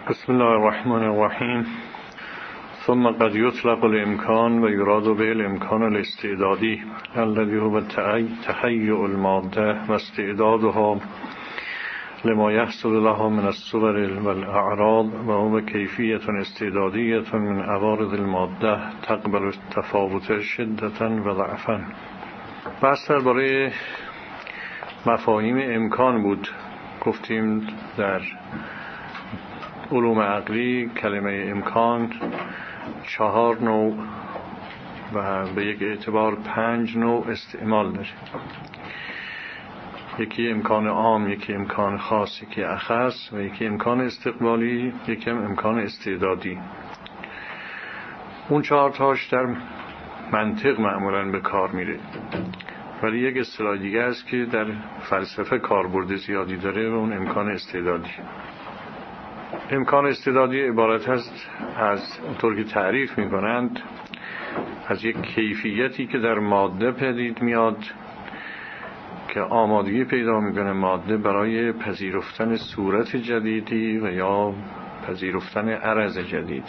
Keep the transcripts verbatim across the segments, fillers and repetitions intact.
بسم الله الرحمن الرحیم. ثم قد يطلق الامکان و یراد به الامکان الاستعدادی الذي هو تهيئ الماده و استعدادها لما يحصل لها من الصور والاعراض و هو کیفیت استعدادیه من عوارض الماده تقبل التفاوت شدة و ضعفا. بحث درباره مفاهیم امکان بود. گفتیم در علوم عقلی کلمه امکان چهار نوع و به یک اعتبار پنج نوع استعمال داره. یکی امکان عام، یکی امکان خاص، یکی اخص و یکی امکان استقبالی، یکی امکان استعدادی. اون چهار تاش در منطق معمولاً به کار میره، ولی یک اصطلاح دیگه است که در فلسفه کاربرد زیادی داره و اون امکان استعدادی. امکان استعدادی عبارت است از، اونطور که تعریف میکنند، از یک کیفیتی که در ماده پدید میاد که آمادگی پیدا میکنه ماده برای پذیرفتن صورت جدیدی و یا پذیرفتن عرض جدیدی.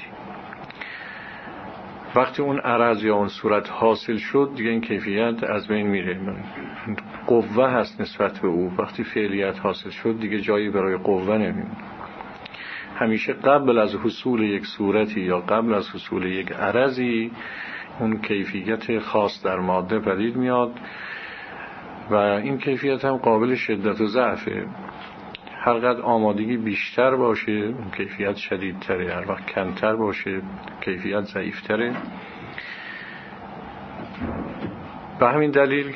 وقتی اون عرض یا اون صورت حاصل شد دیگه این کیفیت از بین میره، قوه هست نسبت به او. وقتی فعلیت حاصل شد دیگه جایی برای قوه نمیمونه. همیشه قبل از حصول یک صورتی یا قبل از حصول یک عرضی اون کیفیت خاص در ماده پدید میاد و این کیفیت هم قابل شدت و ضعفه. هر قدر آمادگی بیشتر باشه اون کیفیت شدیدتره، هر وقت کمتر باشه کیفیت ضعیفتره. به همین دلیل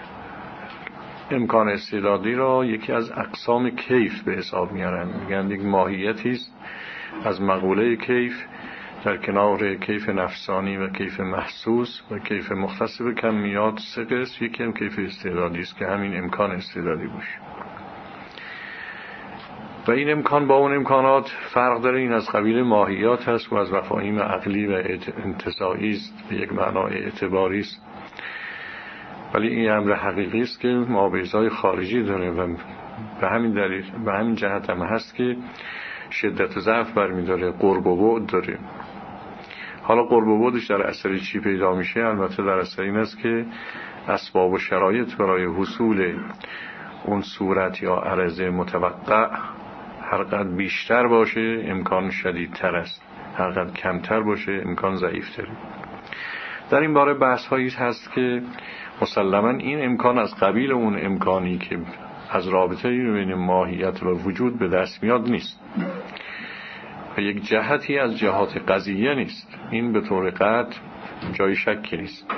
امکان استعدادی را یکی از اقسام کیف به حساب میارن. میگن یک ماهیتی است از مقوله کیف در کنار کیف نفسانی و کیف محسوس و کیف مختص به کمیات سه قسم. یکی هم کیف استعدادی است که همین امکان استعدادی باشه و این امکان با اون امکانات فرق داره. این از قبیل ماهیات هست و از مفاهیم عقلی و انتزاعی است، به یک معنای اعتباری است، ولی این امر حقیقی است که مابعضای خارجی داره و به همین دلیل به همین جهت هم هست که شدت و ضعف برمی‌داره، قرب و بعد داره. حالا قرب و بعدش در اثر چی پیدا میشه؟ البته در اثر این است که اسباب و شرایط برای حصول اون صورت یا عرض متوقع هر قدر بیشتر باشه امکان شدیدتر است، هر قدر کمتر باشه امکان ضعیفتره. در این باره بحث هایی هست که مسلماً این امکان از قبیل اون امکانی که از رابطه بین ماهیت و وجود به دست میاد نیست و یک جهتی از جهات قضیه نیست. این به طور قطع جای شکی نیست.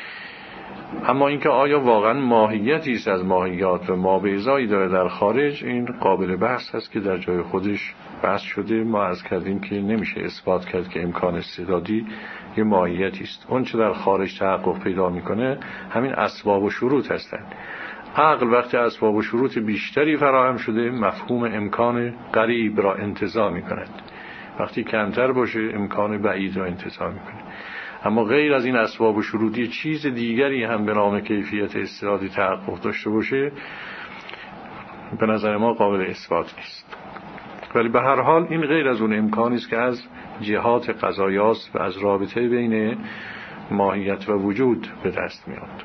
اما اینکه آیا واقعا ماهیتی است از ماهیات و مابعضایی داره در خارج، این قابل بحث هست که در جای خودش بحث شده. ما عرض کردیم که نمیشه اثبات کرد که امکان استعدادی یه ماهیتی است. اون چه در خارج تحقق پیدا میکنه همین اسباب و شروط هستند. عقل وقتی اسباب و شروط بیشتری فراهم شده مفهوم امکان قریب را انتزاع میکند، وقتی کمتر باشه امکان بعید را انتزاع میکنه. اما غیر از این اسباب و شروطی چیز دیگری هم به نام کیفیت استعدادی تحقق داشته باشه به نظر ما قابل اثبات نیست. ولی به هر حال این غیر از اون امکانی است که از جهات قضایاست و از رابطه بین ماهیت و وجود به دست میاد.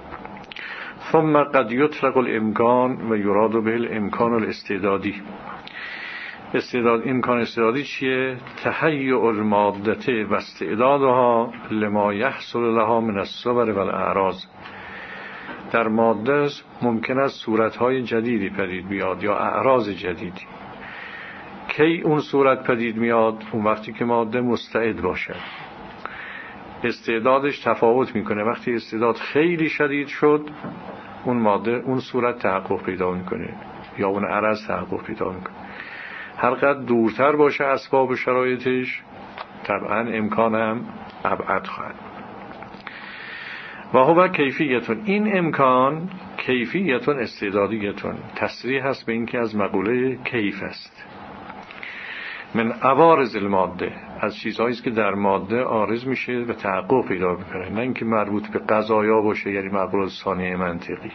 ثم قد يطلق الامکان و یراد به الامکان الاستعدادی. استعداد، امکان استعدادی چیه؟ تهیئ الماده و استعدادها لما یحصل لها من الصور و الاعراض. در ماده ممکن است صورتهای جدیدی پدید بیاد یا اعراض جدیدی. کی اون صورت پدید میاد؟ اون وقتی که ماده مستعد باشه. استعدادش تفاوت میکنه. وقتی استعداد خیلی شدید شد اون ماده، اون صورت تحقق پیدا میکنه یا اون عرض تحقق پیدا میکنه. هر قدر دورتر باشه اسباب و شرایطش طبعا امکان هم ابعد خواهد. و هو کیفیتون، این امکان کیفیتون استعدادیتون تصریح هست به این که از مقوله کیف است. من عوارض الماده، از چیزهایی که در ماده عارض میشه و تحقق پیدا میکنه، نه اینکه مربوط به قضایا باشه، یعنی مقوله ثانیه منطقی.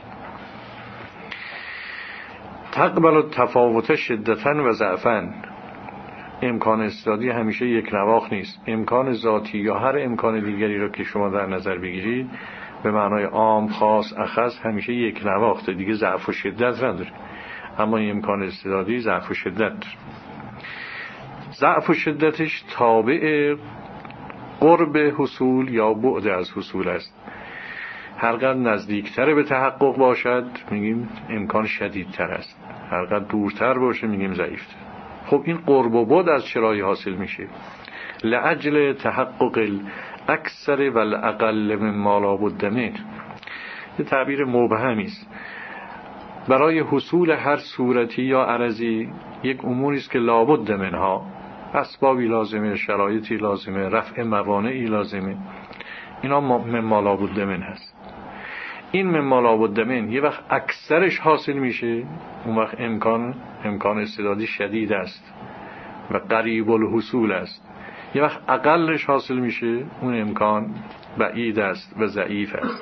تقبل التفاوت شدتاً و ضعفاً، امکان استعدادی همیشه یک نواخت نیست. امکان ذاتی یا هر امکان دیگری رو که شما در نظر بگیرید به معنای عام، خاص، اخص همیشه یک نواخته، دیگه ضعف و شدت نداره. اما امکان استعدادی ضعف و شدت داره. ضعف و شدتش تابع قرب حصول یا بعد از حصول است. هرقدر نزدیکتر به تحقق باشد میگیم امکان شدیدتر است، هرقدر دورتر باشه میگیم ضعیفتر. خب این قرب و بعد از چرایی حاصل میشه؟ لعجل تحقق الاکثر و الاقل مما لا بد منه. یه تعبیر مبهمی است. برای حصول هر صورتی یا عرضی یک اموری است که لابد منها، اسبابی لازمه، شرایطی لازمه، رفع موانعی لازمه، اینا مما لا بد منه هست. این مما لا بد منه یه وقت اکثرش حاصل میشه، اون وقت امکان امکان استعدادی شدید است و قریب الحصول است. یه وقت اقلش حاصل میشه، اون امکان بعید است و ضعیف است.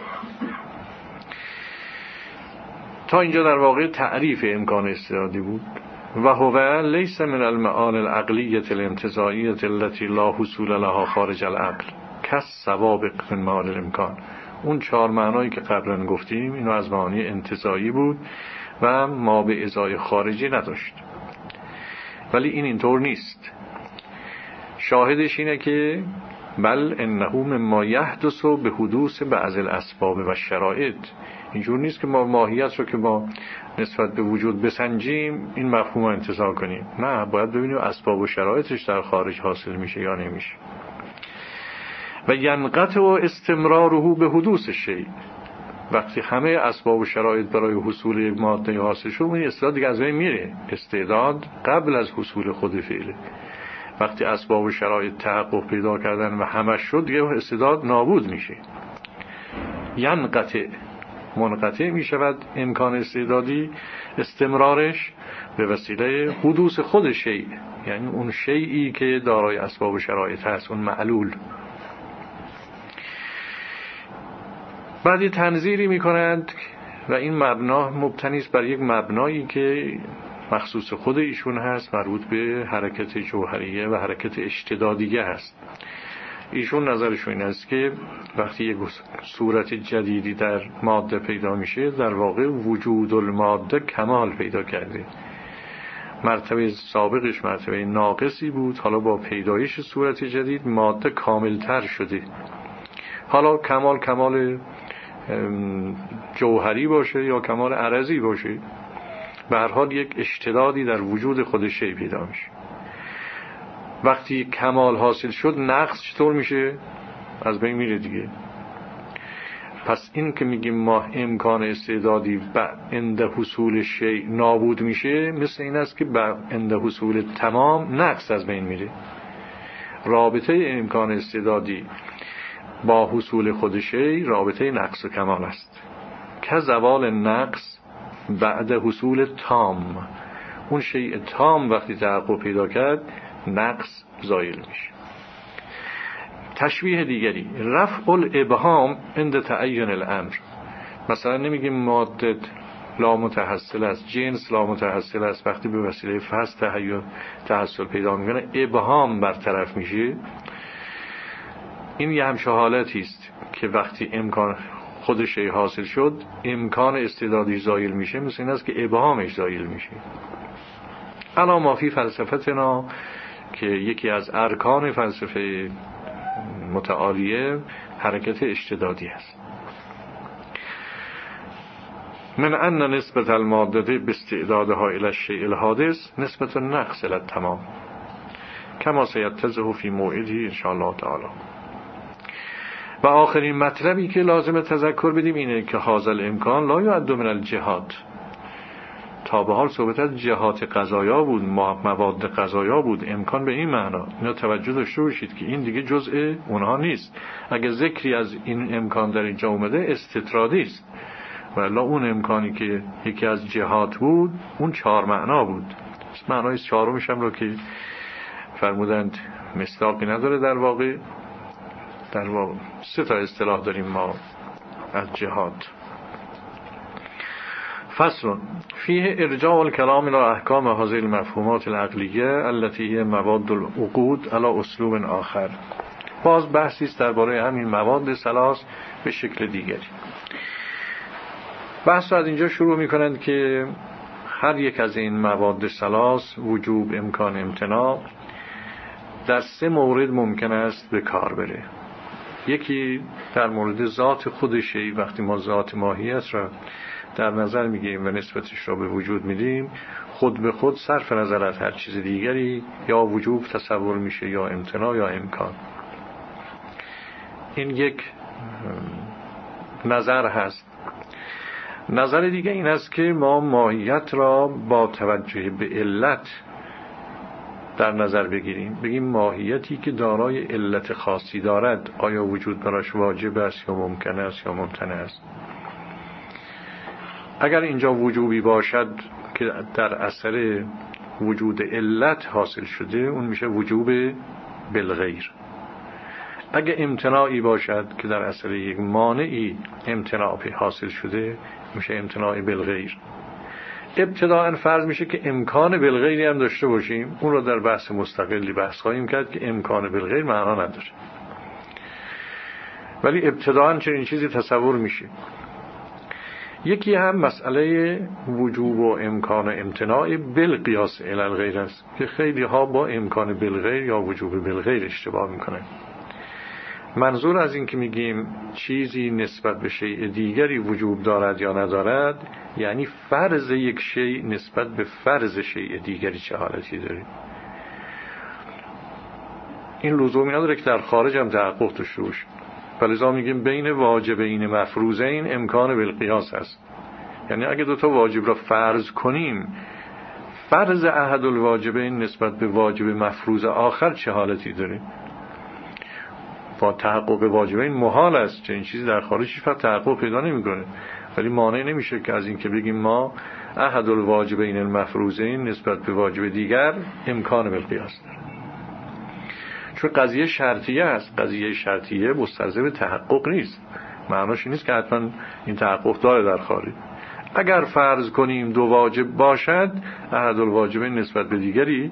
تا اینجا در واقع تعریف امکان استعدادی بود. و هو لیس من المعانی العقلیه الانتزاعیه التي لا حصول لها خارج العقل کالسوابق من معانی الامکان. اون چهار معنایی که قبلا گفتیم اینو از معانی انتزاعی بود و ما به ازای خارجی نداشت. ولی این اینطور نیست. شاهدش اینه که بل انه مما یحدث به حدوث بعض الاسباب و شرایط. اینجور نیست که ما ماهیت رو که ما نسبت به وجود بسنجیم این مفهوم رو انتزاع کنیم. نه، باید ببینیم اسباب و شرایطش در خارج حاصل میشه یا نمیشه. و ینقطع و استمراره به حدوث شیء. وقتی همه اسباب و شرایط برای حصول یک ماده حاصل شد، این استعداد دیگه از بین میره. استعداد قبل از حصول خود فعله. وقتی اسباب و شرایط تحقق پیدا کردن و همش شد، دیگه استعداد نابود میشه. ینقطع، منقطع میشود امکان استعدادی، استمرارش به وسیله حدوث خود شیء، یعنی اون شیئی که دارای اسباب و شرایط هست، اون معلول. بعدی تنظیری میکنند و این مبنا مبتنی است بر یک مبنایی که مخصوص خود ایشون هست، مربوط به حرکت جوهریه و حرکت اشتدادیه هست. ایشون نظرشون این است که وقتی یک صورت جدیدی در ماده پیدا میشه، در واقع وجود الماده کمال پیدا کرده. مرتبه سابقش مرتبه ناقصی بود، حالا با پیدایش صورت جدید ماده کاملتر شده. حالا کمال کمال جوهری باشه یا کمال عرضی باشه، به هر حال یک اشتدادی در وجود خود شی پیدا میشه. وقتی کمال حاصل شد، نقص چطور میشه؟ از بین میره دیگه. پس این که میگیم ما امکان استعدادی بعد عند حصول شی نابود میشه، مثل این است که بعد عند حصول تمام نقص از بین میره. رابطه امکان استعدادی با حصول خود شی رابطه نقص و کمال است. که زوال نقص بعد حصول تام. اون شیء تام وقتی تحقق پیدا کرد، نقص زایل میشه. تشبیه دیگری، رفع الابهام عند تعین الامر. مثلا نمیگیم ماده لا متحصل است، جنس لا متحصل است، وقتی به وسیله فحص تحین تحصل پیدا میکنه ابهام برطرف میشه. این یه همچه حالتی است که وقتی امکان خود شی حاصل شد، امکان استعدادی زایل میشه، مثل این است که ابهامش زایل میشه. الا ما فی فلسفتنا، که یکی از ارکان فلسفه متعالیه حرکت اشتدادی است. من ان نسبت الماده باستعدادها الى الشیء الحادث نسبت النقص الى التمام کما سیتضح فی موعده ان شاء الله تعالی. و آخرین مطلبی که لازم تذکر بدیم اینه که هذا الامکان لا یعد من الجهات. تا به حال صحبت از جهات قضایا بود، مواد قضایا بود، امکان به این معنا. اینا توجه داشته باشید که این دیگه جزء اونها نیست. اگه ذکری از این امکان در اینجا اومده استطرادی است، ولی اون امکانی که یکی از جهات بود اون چهار معنا بود. معنای چهارمش هم رو که فرمودند مصداقی نداره. در واقع در واقع سه تا اصطلاح داریم ما از جهات. فصل فيه ارجاع الكلام الى احکام هذه المفهومات العقلیه التي هي مواد العقود على اسلوب آخر. باز بحثی است درباره همین مواد ثلاث به شکل دیگری. بحث را از اینجا شروع می‌کنند که هر یک از این مواد ثلاث وجوب، امکان، امتناع در سه مورد ممکن است به کار بره. یکی در مورد ذات خود شیء، وقتی ما ذات ماهیت را در نظر میگیریم و نسبتش را به وجود میدیم، خود به خود صرف نظر از هر چیز دیگری یا وجوب تصور میشه یا امتناع یا امکان. این یک نظر هست. نظر دیگه این است که ما ماهیت را با توجه به علت در نظر بگیریم، بگیم ماهیتی که دارای علت خاصی دارد آیا وجود براش واجب است یا ممکن است یا ممتنع است. اگر اینجا وجوبی باشد که در اثر وجود علت حاصل شده، اون میشه وجوب بالغیر. اگه امتناعی باشد که در اثر یک مانعی امتناع حاصل شده، میشه امتناع بالغیر. ابتداءً فرض میشه که امکان بالغیری هم داشته باشیم، اون رو در بحث مستقلی بحث خواهیم کرد که امکان بالغیر معنا نداره، ولی ابتداءً چنین چیزی تصور میشه. یکی هم مسئله وجوب و امکان و امتناع بالقیاس الی الغیر است که خیلی ها با امکان بالغیر یا وجوب بالغیر اشتباه میکنن. منظور از این که میگیم چیزی نسبت به شیء دیگری وجوب دارد یا ندارد، یعنی فرض یک شیء نسبت به فرض شیء دیگری چه حالتی داره. این لزومی نداره که در خارج هم تحقق داشته باشه. فلذا میگیم بین واجبین مفروضین امکان بالقیاس هست. یعنی اگه دو تا واجب را فرض کنیم، فرض احد الواجبین نسبت به واجب مفروض آخر چه حالتی داره. با تحقق واجبین محال است، چه این چیزی در خارج هیچ وقت تحقق پیدا نمیکنه، ولی مانع نمیشه که از این که بگیم ما احد الواجبین المفروضین نسبت به واجب دیگر امکان بالقیاس داره. چون قضیه شرطیه است، قضیه شرطیه مستلزم تحقق نیست. معناش نیست که حتما این تحقق داره در خارج. اگر فرض کنیم دو واجب باشد، احد الواجبین نسبت به دیگری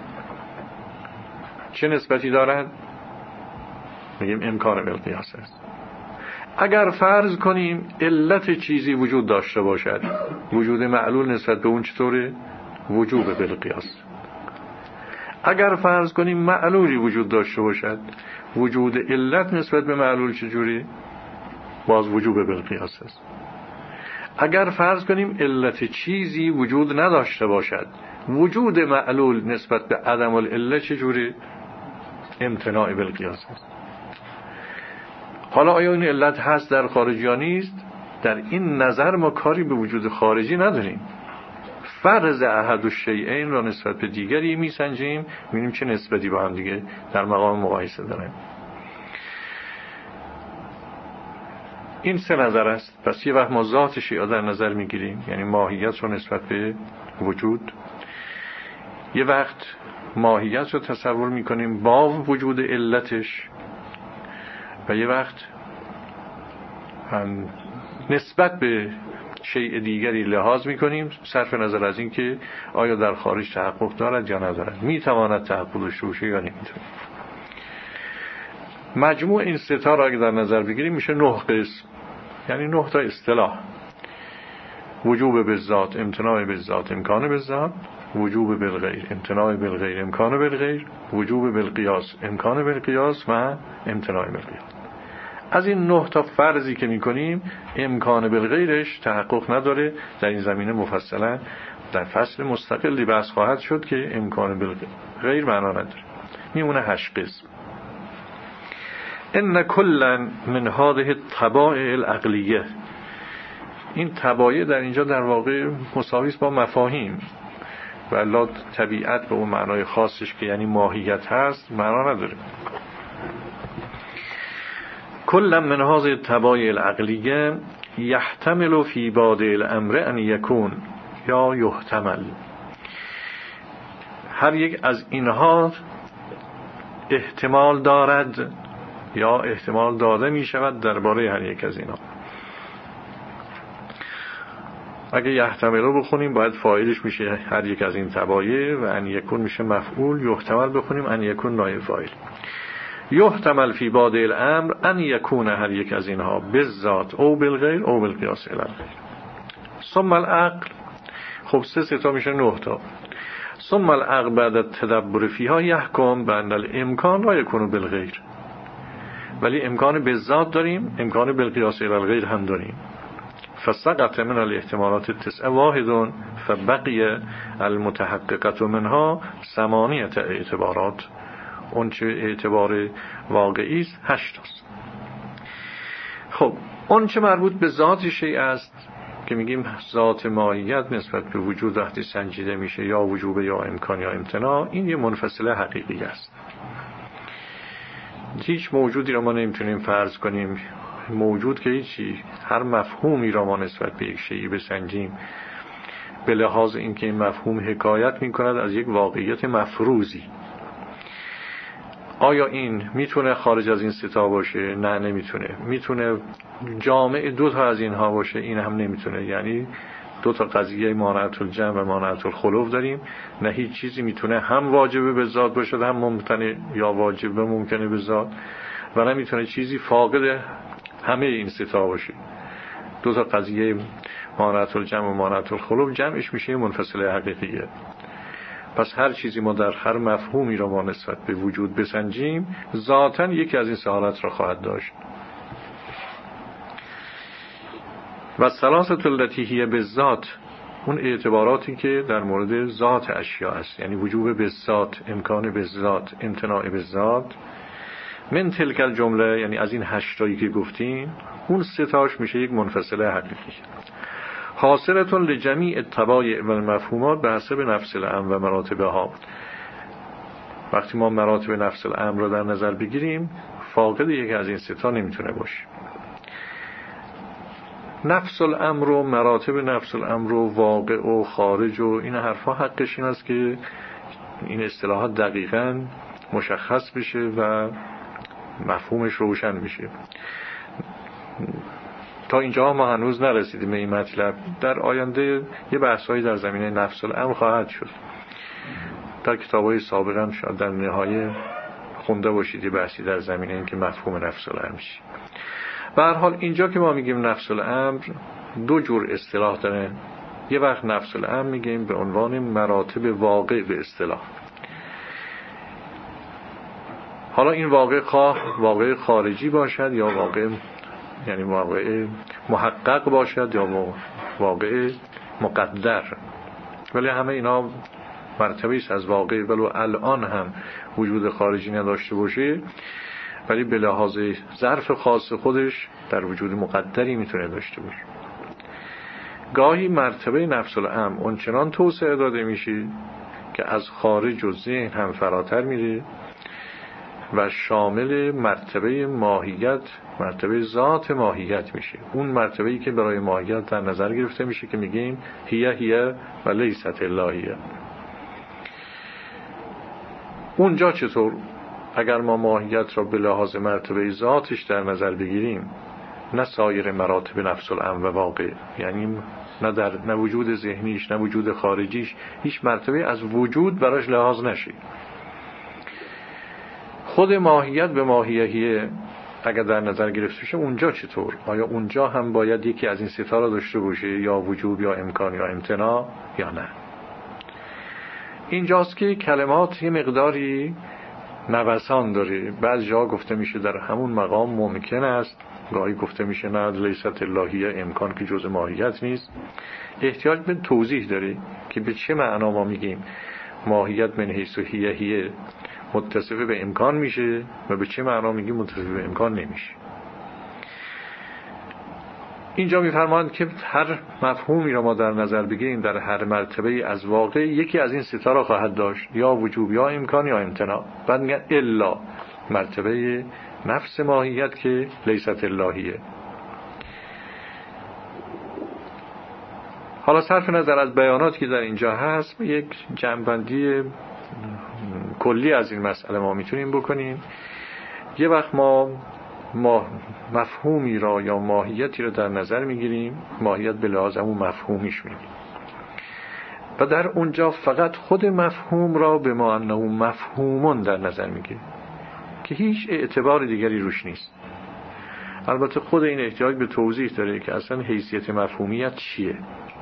چه نسبتی دارد؟ میگیم امکان بالقیاس است. اگر فرض کنیم علت چیزی وجود داشته باشد، وجود معلول نسبت به اون چطوره؟ وجوب بالقیاس. اگر فرض کنیم معلولی وجود داشته باشد، وجود علت نسبت به معلول چجوری؟ باز وجوب بالقیاس است. اگر فرض کنیم علت چیزی وجود نداشته باشد، وجود معلول نسبت به عدم العله چجوری؟ امتناع بالقیاس است. حالا آیا این علت هست در خارج یا نیست؟ در این نظر ما کاری به وجود خارجی نداریم. فرض احد الشیئین را نسبت به دیگری میسنجیم، می‌بینیم چه نسبتی با هم دیگه در مقام مقایسه دارن. این سه نظر است. پس یه وقت ما ذات شیء در نظر میگیریم، یعنی ماهیت رو نسبت به وجود. یه وقت ماهیت رو تصور میکنیم با وجود علتش، و یه وقت هم نسبت به شیء دیگری لحاظ میکنیم صرف نظر از این که آیا در خارج تحقق دارد یا ندارد، میتواند تحقق داشته باشه یا نمیتونه. مجموع این سه تا را اگه در نظر بگیریم میشه نه قسم، یعنی نه تا اصطلاح: وجوب بالذات، امتناع بالذات، امکان بالذات، وجوب بالغیر، امتناع بالغیر، امکان بالغیر، وجوب بالقیاس، امکان بالقیاس و امتناع بالقیاس. از این نه تا فرضی که میکنیم امکان بالغیرش تحقق نداره. در این زمینه مفصلا در فصل مستقلی بحث خواهد شد که امکان بالغیر معنا نداره. میمونه هشت قسم. ان کلا من هذه الطبائع العقلیه، این طبایع در اینجا در واقع مساوی است با مفاهیم، ولی طبیعت به اون معنای خاصش که یعنی ماهیت هست معنا نداره. کلا من هذه الطبائع العقلیه یحتمل فی بادئ الامر ان یکون یا یحتمل، هر یک از اینها احتمال دارد یا احتمال داده می شود درباره هر یک از اینها. اگه یحتمل رو بخونیم باید فاعلش میشه هر یک از این تبایع و ان یکون میشه مفعول. یحتمل بخونیم ان یکون نایب فاعل. یحتمل فی بادئ الامر ان یکون هر یک از اینها بالذات او بالغیر او بالقیاس الی الغیر. ثم العقل، خب سه سه تا میشه نه تا. ثم العقل بعد التدبر فیها یحکم بان الامکان لا یکون بالغیر. ولی امکان بالذات داریم، امکان بالقیاس الی الغیر هم داریم. فسقط من الاحتمالات التسع واحد فبقي المتحققة منها ثمانیة اعتبارات. اون چه اعتبار واقعی است هشت است. خب اون چه مربوط به ذات شیء است که میگیم ذات ماهیت نسبت به وجود وقتی سنجیده میشه یا وجوب یا امکان یا امتناع، این یه منفصله حقیقی است. هیچ موجودی را ما نمیتونیم فرض کنیم موجود که هیچی، هر مفهومی را ما نسبت به یک شیء بسنجیم به لحاظ اینکه این مفهوم حکایت میکند از یک واقعیت مفروضی. آیا این میتونه خارج از این ستا باشه؟ نه نمیتونه. میتونه جامع دو تا از اینها باشه؟ این هم نمیتونه. یعنی دو تا قضیه مانعت الجمع و مانعت الخلوف داریم. نه هیچ چیزی میتونه هم واجبه به ذات باشه هم ممکنه یا واجبه ممکنه به ذات، و نمیتونه چیزی فاقد همه این ستا باشه. دو تا قضیه مانعت الجمع و مانعت الخلوف جمعش میشه منفصله حقیقیه. پس هر چیزی ما در هر مفهومی را ما نسبت به وجود بسنجیم ذاتاً یکی از این سه حالت را خواهد داشت. و ثلاثه التي هي بالذات، اون اعتباراتی که در مورد ذات اشیاء است، یعنی وجوب بالذات، امکان بالذات، امتناع بالذات. من تلک الجمله، یعنی از این هشتایی که گفتیم اون سه تاش میشه یک منفصله حقیقی. حاصلتون لجمیع الطبایع و المفهومات به حسب نفس الامر و مراتبها. وقتی ما مراتب نفس الامر رو در نظر بگیریم فاقد یک از این سه تا نمیتونه باشه. نفس الامر و مراتب نفس الامر و واقع و خارج و این حرفا حقش این است که این اصطلاحات دقیقاً مشخص بشه و مفهومش روشن بشه. تا اینجا ما هنوز نرسیدیم به این مطلب. در آینده یه بحثایی در زمینه نفس الامر خواهد شد. در کتاب‌های سابقا شاید در نهایه خونده باشید یه بحثی در زمینه این که مفهوم نفس الامر میشه. به هر حال اینجا که ما میگیم نفس الامر دو جور اصطلاح داره. یه وقت نفس الامر میگیم به عنوان مراتب واقع به اصطلاح. حالا این واقع خواه واقع خارجی باشد یا واقع یعنی واقع محقق باشد یا واقع مقدر، ولی همه اینا مرتبه است از واقع. ولو الان هم وجود خارجی نداشته باشه ولی به لحاظ ظرف خاص خودش در وجود مقدری میتونه داشته باشه. گاهی مرتبه نفس الامر اونچنان توسعه داده میشه که از خارج و ذهن هم فراتر میره و شامل مرتبه ماهیت، مرتبه ذات ماهیت میشه. اون مرتبه‌ای که برای ماهیت در نظر گرفته میشه که میگیم هیه هیه و لیست الا هیه. اونجا چطور؟ اگر ما ماهیت را به لحاظ مرتبه ذاتش در نظر بگیریم، نه سایر مراتب نفس الامر و واقع، یعنی نه در نه وجود ذهنیش نه وجود خارجیش، هیچ مرتبه از وجود براش لحاظ نشه. خود ماهیت به ماهیهیه اگر در نظر گرفته بشه، اونجا چطور؟ آیا اونجا هم باید یکی از این سه تا را داشته باشه، یا وجوب یا امکان یا امتناع، یا نه؟ اینجاست که کلمات یه مقداری نوسان داره. بعض جا گفته میشه در همون مقام ممکن است، گاهی گفته میشه نه لیست اللهیه، امکان که جز ماهیت نیست. احتیاج به توضیح داره که به چه معنا ما میگیم ماهیت من حیث هیه هیه متصف به امکان میشه و به چه معنا میگیم متصف به امکان نمیشه. اینجا میفرمایند که هر مفهومی را ما در نظر بگیریم در هر مرتبه از واقع یکی از این سه تا را خواهد داشت، یا وجوب یا امکان یا امتناع. بعد میگن الا مرتبه نفس ماهیت که لیست اللهیه. حالا صرف نظر از بیاناتی که در اینجا هست یک جمع‌بندی کلی از این مسئله ما میتونیم بکنیم. یه وقت ما ما مفهومی را یا ماهیتی را در نظر میگیریم، ماهیت به لحاظ همون مفهومیش میگیم، و در اونجا فقط خود مفهوم را به ما انه مفهومون در نظر میگیریم که هیچ اعتبار دیگری روش نیست. البته خود این احتیاج به توضیح داره که اصلا حیثیت مفهومیت چیه.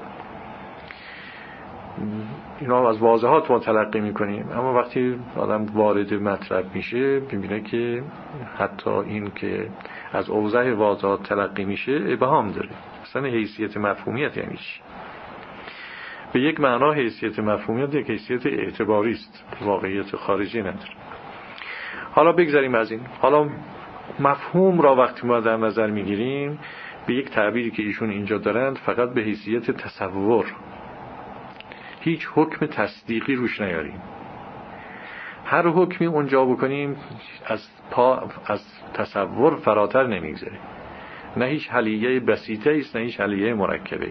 اینا از واضحات ما تلقی میکنیم، اما وقتی آدم وارد مطلب میشه ببینه که حتی این که از اوضاع واضحات تلقی میشه ابهام داره. اصلا حیثیت مفهومیت یعنی چی؟ به یک معنا حیثیت مفهومیت یک حیثیت اعتباری است، واقعیت خارجی نداره. حالا بگذاریم از این. حالا مفهوم را وقتی ما در نظر میگیریم به یک تعبیری که ایشون اینجا دارند فقط به حیثیت تصور، هیچ حکم تصدیقی روش نیاریم. هر حکمی اونجا بکنیم از پا از تصور فراتر نمیگذاره. نه هیچ حلیه بسیطه است، نه هیچ حلیه مرکبه.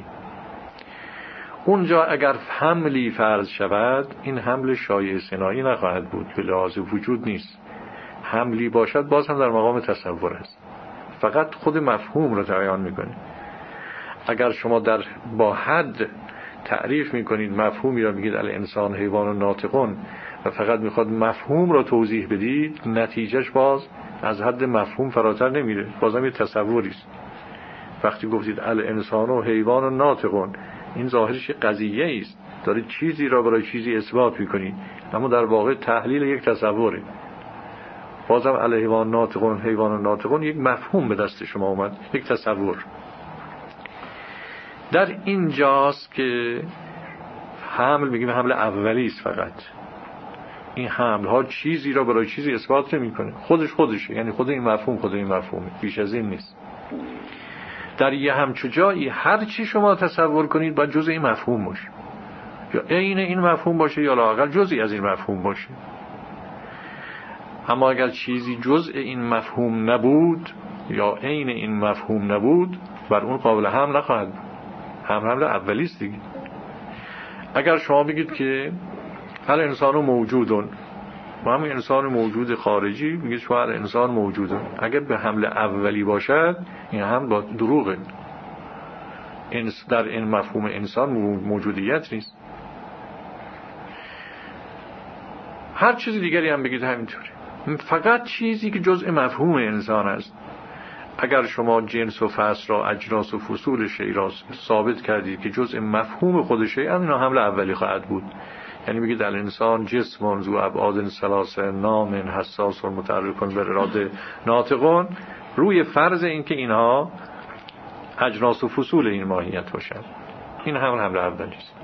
اونجا اگر حملی فرض شود، این حمل شایع صناعی نخواهد بود، به لحاظ وجود نیست. حملی باشد باز هم در مقام تصور است، فقط خود مفهوم رو بیان میکنه. اگر شما در با حد تعریف میکنید مفهومی را، میگید الانسان حیوان و ناطقون، و فقط میخواد مفهوم را توضیح بدید، نتیجهش باز از حد مفهوم فراتر نمیره، بازم یه تصوری است. وقتی گفتید الانسان و حیوان و ناطقون، این ظاهرش قضیه است، دارید چیزی را برای چیزی اثبات میکنید، اما در واقع تحلیل یک تصوره. بازم الحیوان ناطقون، حیوان و ناطقون یک مفهوم به دست شما اومد، یک تصور. در اینجاست که حمل میگیم حمل اولی است. فقط این حمل ها چیزی را برای چیزی اثبات نمیکنه، خودش خودشه، یعنی خود این مفهوم خود این مفهومه، بیش از این نیست. در یه همچو جایی هر چی شما تصور کنید باید جزء این مفهوم باشه، یا عین این مفهوم باشه، یا لااقل جزئی از این مفهوم باشه. اما اگر چیزی جزء این مفهوم نبود یا عین این مفهوم نبود، بر اون قابل حمل نخواهد بود. هم حمل اولی است دیگه. اگر شما بگید که هر انسان موجودون، و همین انسان موجود خارجی میگید شما هر انسان موجودون، اگر به حمل اولی باشد این هم با دروغه. در این مفهوم انسان موجودیت نیست. هر چیز دیگری هم بگید همینطوره، فقط چیزی که جزء مفهوم انسان است. اگر شما جنس و فصل را، اجناس و فصول شیء را ثابت کردید که جزء مفهوم خود شیء، اینا حمل اولی خواهد بود. یعنی میگید در انسان جسم ذو ابعاد ثلاثه نام حساس و متحرک بالاراده ناطقون، روی فرض این که اینها اجناس و فصول این ماهیت باشند، این هم حمل اولی است.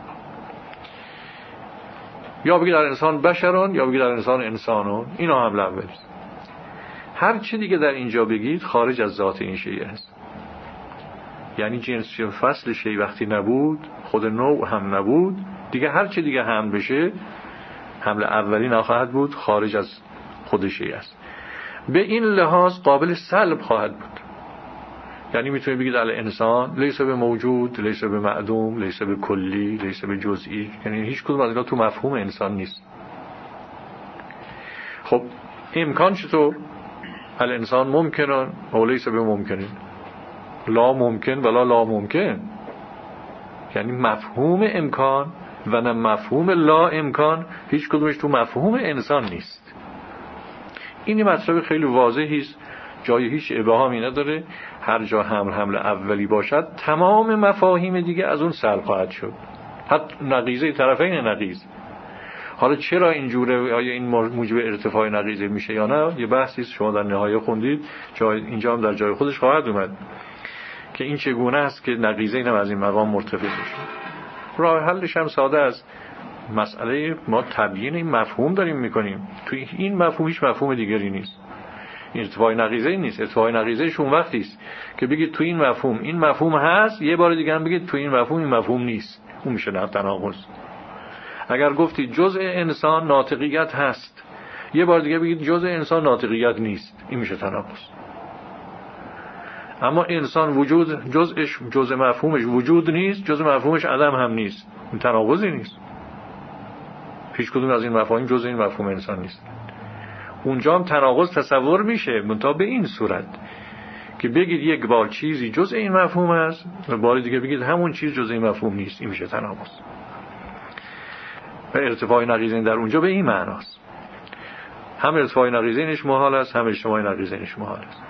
یا بگید در انسان بشران، یا بگید در انسان انسانون، اینا حمل اولی است. هر چی دیگه در اینجا بگید خارج از ذات این شیء است. یعنی جنس و فصل شیء وقتی نبود، خود نوع هم نبود، دیگه هر چی دیگه هم بشه حمل اولی نخواهد بود، خارج از خود شیء است. به این لحاظ قابل سلب خواهد بود. یعنی میتونید بگید الانسان لیس به موجود، لیس به معدوم، لیس به کلی، لیس به جزئی، یعنی هیچ کدوم از اینا تو مفهوم انسان نیست. خب امکان چطور؟ الانسان ممکنن و لیس به ممکنن، لا ممکن ولا لا ممکن. یعنی مفهوم امکان و نه مفهوم لا امکان، هیچ کدومش تو مفهوم انسان نیست. این مطلب خیلی واضحی است، جای هیچ ابهامی نداره. هر جا حمل حمل اولی باشد تمام مفاهیم دیگه از اون سلب خواهد شد، حتی نقیضه طرفین نقیض. حالا چرا اینجوره؟ آیا این موجب ارتفاع نقیضه میشه یا نه؟ یه بحثی است، شما در نهایه خوندید، جای اینجا هم در جای خودش خواهد اومد که این چگونه است که نقیضه اینم از این مقام مرتفع بشه. راه حلش هم ساده است. مسئله ما تبیین این مفهوم داریم میکنیم، توی این مفهوم هیچ مفهوم دیگری نیست. این ارتفاع نقیضه نیست. ارتفاع نقیضه شون وقتی است که بگید توی این مفهوم این مفهوم هست، یه بار دیگه هم بگید توی این مفهوم این مفهوم نیست، اون میشه نه تناقض. اگر گفتید جزء انسان ناطقیت هست، یه بار دیگه بگید جزء انسان ناطقیت نیست، این میشه تناقض. اما انسان وجود جزءش، جزء مفهومش وجود نیست، جزء مفهومش عدم هم نیست، این تناقضی نیست. هیچ کدوم از این مفاهیم جزء این مفهوم انسان نیست. اونجا هم تناقض تصور میشه، منتها به این صورت که بگید یک بار چیزی جز این مفهوم است و بار دیگه بگید همون چیز جز این مفهوم نیست. این میشه تناقض. و ارتفاع نقیضین در اونجا به این معناست. هم ارتفاع نقیضینش محال است، هم اجتماع نقیضینش محال است.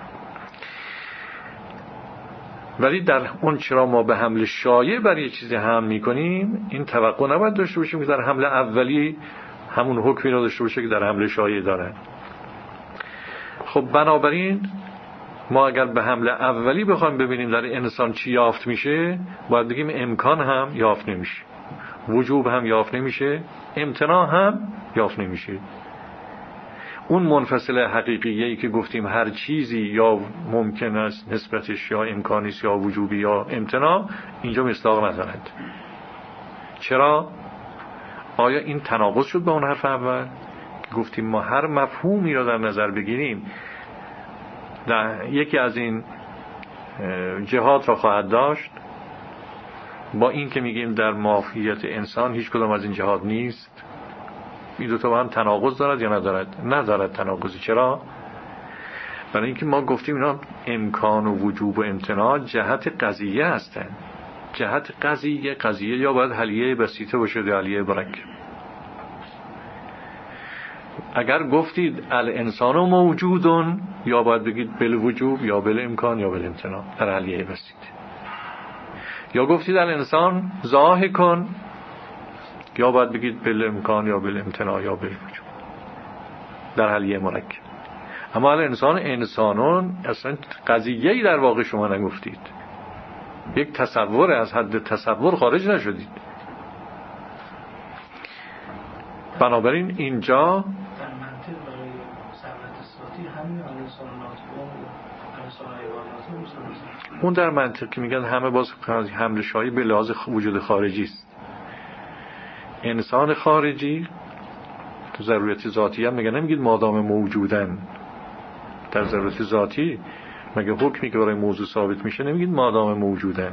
ولی در اون چرا ما به حمل شایع بر یه چیزی حمل میکنیم، این توقع نباید داشته باشیم که در حمل اولی همون حکمی را داشته باشه که در حمل شایع دارن. خب بنابراین ما اگر به حمل اولی بخوایم ببینیم در انسان چی یافت میشه، باید بگیم امکان هم یافت نمیشه، وجوب هم یافت نمیشه، امتناع هم یافت نمیشه. اون منفصل حقیقیه‌ای که گفتیم هر چیزی یا ممکن است نسبتش یا امکانی است یا وجوبی یا امتناع، اینجا مصداق ندارد. چرا؟ آیا این تناقض شد با اون حرف اول که گفتیم ما هر مفهومی را در نظر بگیریم در یکی از این جهات را خواهد داشت، با این که میگیم در ماهیت انسان هیچ کدام از این جهات نیست؟ این دو تا با هم تناقض دارد یا ندارد؟ ندارد تناقضی. چرا؟ برای اینکه ما گفتیم اینا امکان و وجوب و امتناع جهت قضیه هستند. جهت قضیه قضیه یا باید حلیه بسیطه باشه یا حلیه مرکب. اگر گفتید الانسان موجودون، یا باید بگید بالوجوب یا بالامکان یا بالامتناع در حلیه بسیطه. یا گفتید الانسان ضاحکون، یا باید بگید بالامکان یا بالامتناع یا بالوجوب در حلیه مرکب. اما الانسان انسانون اصلا قضیه‌ای در واقع شما نگفتید، یک تصور از حد تصور خارج نشدید. بنابراین اینجا اون در منطق که میگن همه باز حمل شایع به لحاظ وجود خارجی است. انسان خارجی تو ضرورت ذاتی هم میگن، نمیگید مادام موجودن. در ضرورت ذاتی مگه حکمی که برای موضوع ثابت میشه نمیگید مادام موجودن.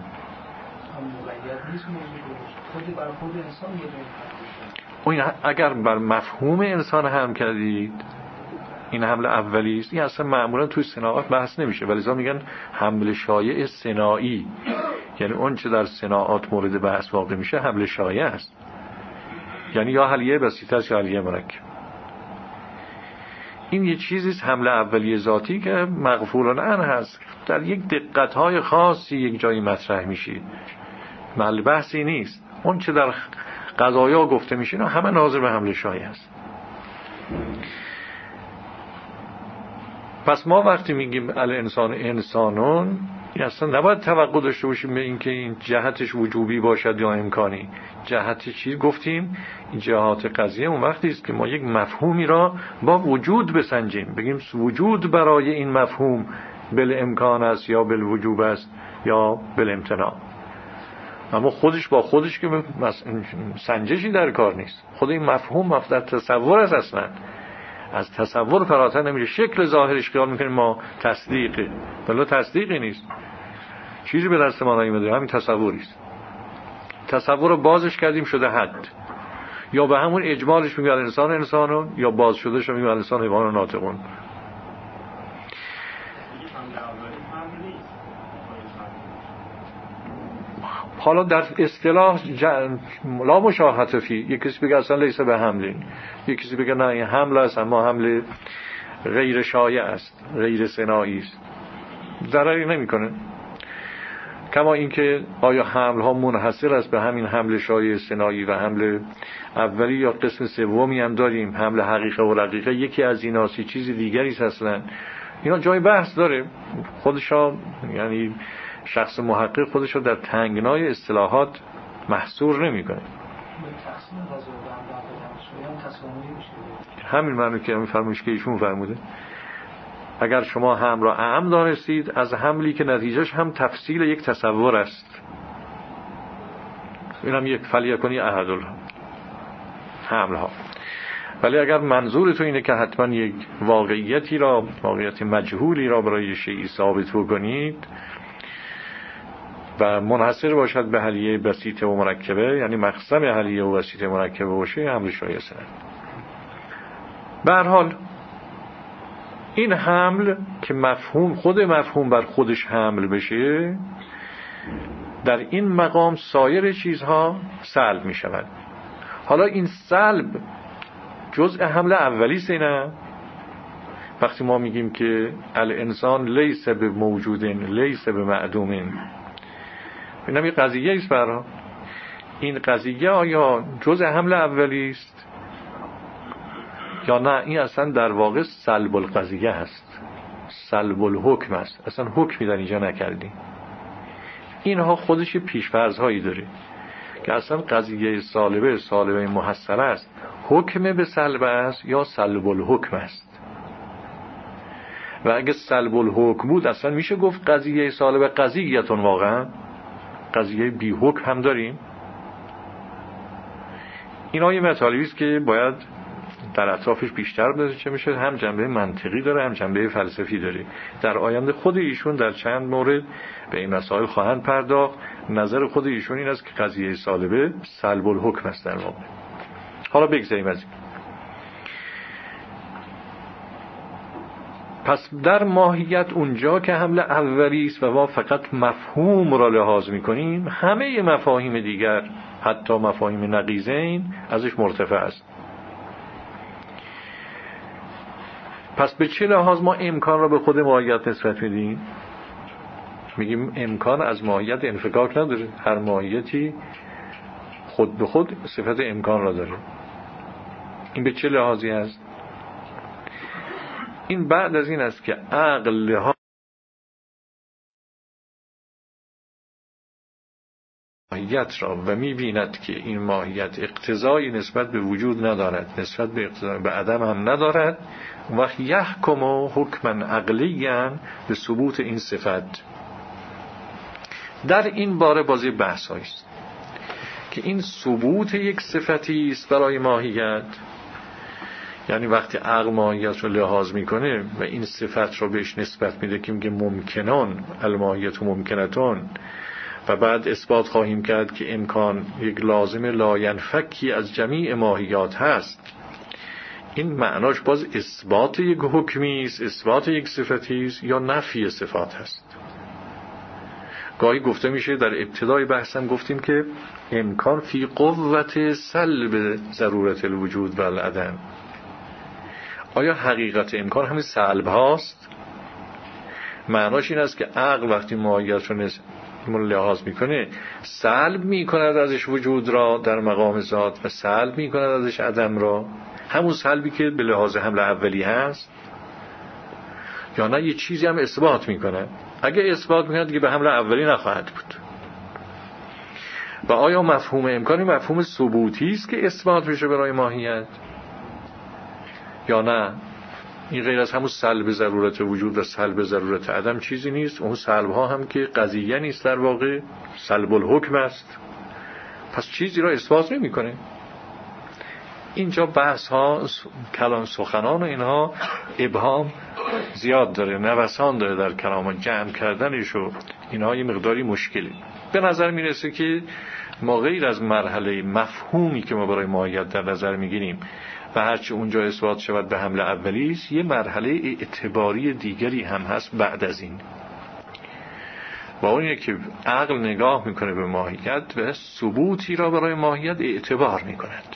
اون اگر بر مفهوم انسان هم کردید، این حمل اولی است. این اصلا معمولا توی صناعات بحث نمیشه، ولی ازا میگن حمل شایع صناعی، یعنی اون چه در صناعات مورد بحث واقع میشه حمل شایع است. یعنی یا حلیه بسیطه است یا حلیه مرکب. این یه چیزیست حمل اولیه ذاتی که مغفولان عنه هست، در یک دقت‌های خاصی یک جایی مطرح میشه، محل بحثی نیست. اون چه در قضایا گفته میشه نه همه ناظر به حمل شایع است. پس ما وقتی میگیم الانسان انسانون، اصلا نباید توقع داشته باشیم به اینکه این جهتش وجوبی باشد یا امکانی. جهت چیز گفتیم این جهات قضیه اون وقتی است که ما یک مفهومی را با وجود بسنجیم، بگیم وجود برای این مفهوم بالامکان است یا بالوجوب است یا بالامتناع. اما خودش با خودش که سنجشی در کار نیست. خود این مفهوم مفهوم تصور است، اصلا از تصور فراتر نمیشه. شکل ظاهرش خیال میکنیم ما تصدیقه، ولی تصدیقی نیست. چیزی به دست ما نیومده، همین تصوری است. تصور رو بازش کردیم شده حد، یا به همون اجمالش میگه انسان انسانون، یا باز شدهش میگه انسان حیوان ناطقون. حالا در اصطلاح جن... لا مشاهده فی، یک کسی بگه اصلا لیسه به حمله، یک کسی بگه نه این حمله است اما حمله غیر شایع است، غیر صناعی است، ضرری نمیکنه. کما اینکه آیا حمل ها منحصر است به همین حمل شایع صناعی و حمل اولی، یا قسم سومی هم داریم حمل حقیقه و رقیقه، یکی از ایناست چیزی دیگری است. اصلا اینا جای بحث داره. خودشا یعنی شخص محقق خودش رو در تنگنای اصطلاحات محصور نمی‌کنه. همین معنی که همین فرمایش که ایشون فرموده، اگر شما هم را اعم دانستید از حملی که نتیجهش هم تفصیل یک تصور است، این هم یک فلیکنی احد الحمل ها. ولی اگر منظور تو اینه که حتما یک واقعیتی را، واقعیت مجهولی را برای شیئی ثابت بکنید و منحصر باشد به حلیه بسیطه و مرکبه، یعنی مقسم حلیه و بسیطه مرکبه باشه، حمل شایع است. به هر حال این حمل که مفهوم خود مفهوم بر خودش حمل بشه، در این مقام سایر چیزها سلب می شود. حالا این سلب جزء حمل اولی است. نه وقتی ما میگیم که الانسان لیس به موجود لیس به معدوم، اینم یه قضیه است. برای این قضیه آیا جزء حمل اولی است یا نه؟ این اصلا در واقع سلب القضیه هست، سلب الحکم است. اصلا حکمی در اینجا نکردیم. اینها خودش پیش‌فرض هایی داره که اصلا قضیه سالبه سالبه محصله است، حکم به سلب است یا سلب الحکم است. و اگه سلب الحکم بود اصلا میشه گفت قضیه سالبه قضیه‌تون، واقعا قضیه بی حکم هم داریم. اینا یه مطالبی است که باید در اطرافش بیشتر بزنه میشه. هم جنبه منطقی داره هم جنبه فلسفی داره. در آینده خود ایشون در چند مورد به این مسائل خواهند پرداخت. نظر خود ایشون این است که قضیه سالبه سلب الحکم است در واقع. حالا بگذاریم از این. پس در ماهیت اونجا که حمل اولی است و ما فقط مفهوم را لحاظ می‌کنیم، همه مفاهیم دیگر حتی مفاهیم نقیضین ازش مرتفع است. پس به چه لحاظ ما امکان را به خود ماهیت نسبت میدیم؟ میگیم امکان از ماهیت انفکاک نداره. هر ماهیتی خود به خود صفت امکان را داره. این به چه لحاظی است؟ این بعد از این است که عقل لحاظ ماهیت را و می‌بیند که این ماهیت اقتضایی نسبت به وجود ندارد، نسبت به اقتضای به عدم هم ندارد، اون وقت یحکم حکما عقلیا به ثبوت این صفت. در این باره بازی بحث است که این ثبوت یک صفتی است برای ماهیت، یعنی وقتی عقل ماهیت رو لحاظ میکنه و این صفت رو بهش نسبت میده که میگه ممکنون الماهیت و ممکنتون، و بعد اثبات خواهیم کرد که امکان یک لازم لاینفکی از جمیع ماهیات هست. این معناش باز اثبات یک حکمی است، اثبات یک صفتی است یا نفی صفات هست. گاهی گفته میشه، در ابتدای بحثم گفتیم که امکان فی قوت سلب ضرورت الوجود و العدم. آیا حقیقت امکان همین سلب هاست؟ معناش این است که عقل وقتی ماهیت رو لحاظ میکنه سلب میکند ازش وجود را در مقام ذات و سلب میکند ازش عدم را، همون سلبی که به لحاظ حمل اولی هست، یا نه یه چیزی هم اثبات میکنه؟ اگه اثبات میکنه دیگه به حمل اولی نخواهد بود. و آیا مفهوم امکانی مفهوم ثبوتی است که اثبات میشه برای ماهیت یا نه؟ این غیر از همون سلب ضرورت وجود و سلب ضرورت عدم چیزی نیست. اون سلب ها هم که قضیه نیست، در واقع سلب الحکم است. پس چیزی را اثبات نمی کنه. اینجا بحث ها، کلام سخنان و اینها ابهام زیاد داره، نوسان داره در کلام، جمع کردنش و اینها یه مقداری مشکلی. به نظر میرسه که ما غیر از مرحله مفهومی که ما برای ماهیت در نظر میگیریم و هرچی اونجا اثبات شود به حمل اولی است، یه مرحله اعتباری دیگری هم هست بعد از این. و اون که عقل نگاه میکنه به ماهیت و ثبوتی را برای ماهیت اعتبار میکند.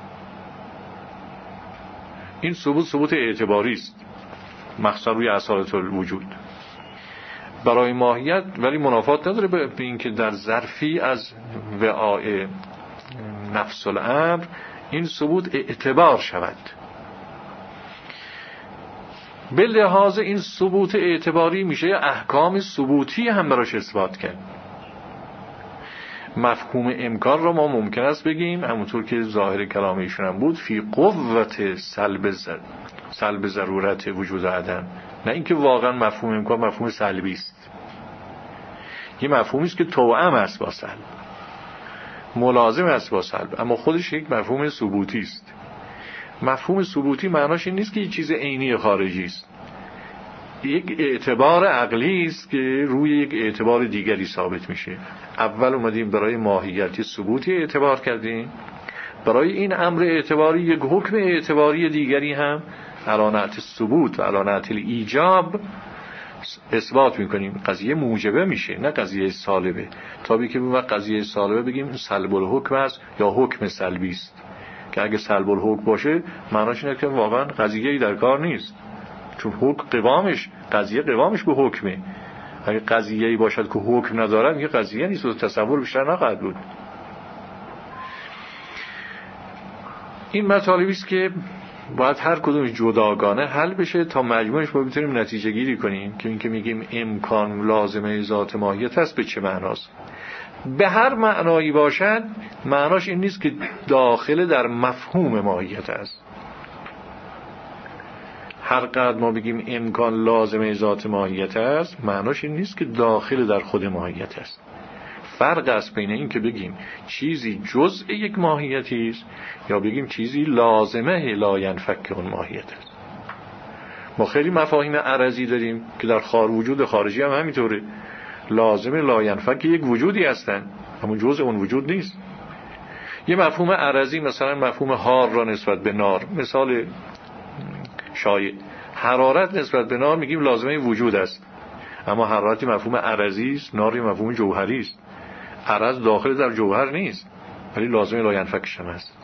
این ثبوت ثبوت اعتباری است، مخصوصا روی اصالت الوجود برای ماهیت، ولی منافات نداره به اینکه در ظرفی از وعاء نفس الامر این ثبوت اعتبار شود. به لحاظ این ثبوت اعتباری میشه احکام ثبوتی هم براش اثبات کرد. مفهوم امکان را ما ممکن است بگیم همونطور که ظاهر کلام ایشون هم بود فی قوت سلب زر... سلب ضرورت وجود عدم، نه اینکه واقعا مفهوم امکان مفهوم سلبی است. یه مفهومی است که توأم است با سلب، ملازم است با سلب، اما خودش یک مفهوم ثبوتی است. مفهوم ثبوتی معناش این نیست که یه چیز عینی خارجی است، یک اعتبار عقلی است که روی یک اعتبار دیگری ثابت میشه. اول اومدیم برای ماهیتی ثبوتی اعتبار کردیم، برای این امر اعتباری یک حکم اعتباری دیگری هم علانت ثبوت و علانت ایجاب اثبات میکنیم. قضیه موجبه میشه نه قضیه سالبه. تا بی که به قضیه سالبه بگیم سلب الحکم است یا حکم سلبی است، که اگه سلب الحکم باشه معناش اینه که واقعا قضیه‌ای در کار نیست، چون حکم قوامش قضیه قوامش به حکمه. اگه قضیه‌ای باشد که حکم ندارد یه قضیه نیست و تصور بیشتر نخواهد بود. این مطالبی است که باید هر کدوم جداگانه حل بشه تا مجموعش با بتونیم نتیجه گیری کنیم که این که میگیم امکان لازمه ذات ماهیت هست به چه معناست. به هر معنایی باشد معناش این نیست که داخل در مفهوم ماهیت است. هر قدر ما بگیم امکان لازمه ذات ماهیت است معناش این نیست که داخل در خود ماهیت است. فرق است بین این که بگیم چیزی جزء یک ماهیتی است یا بگیم چیزی لازمه لا ینفک اون ماهیت است. ما خیلی مفاهیم عرضی داریم که در خار وجود خارجی هم همینطوره، لازمه لا ینفک یک وجودی هستن اما جزء اون وجود نیست. یه مفهوم عرضی مثلا مفهوم حار را نسبت به نار، مثال شایع حرارت نسبت به نار میگیم لازمه وجود است، اما حرارت مفهوم عرضی است، نار مفهوم جوهری است. عرض داخل در جوهر نیست ولی لازمه لا ینفکش هم است.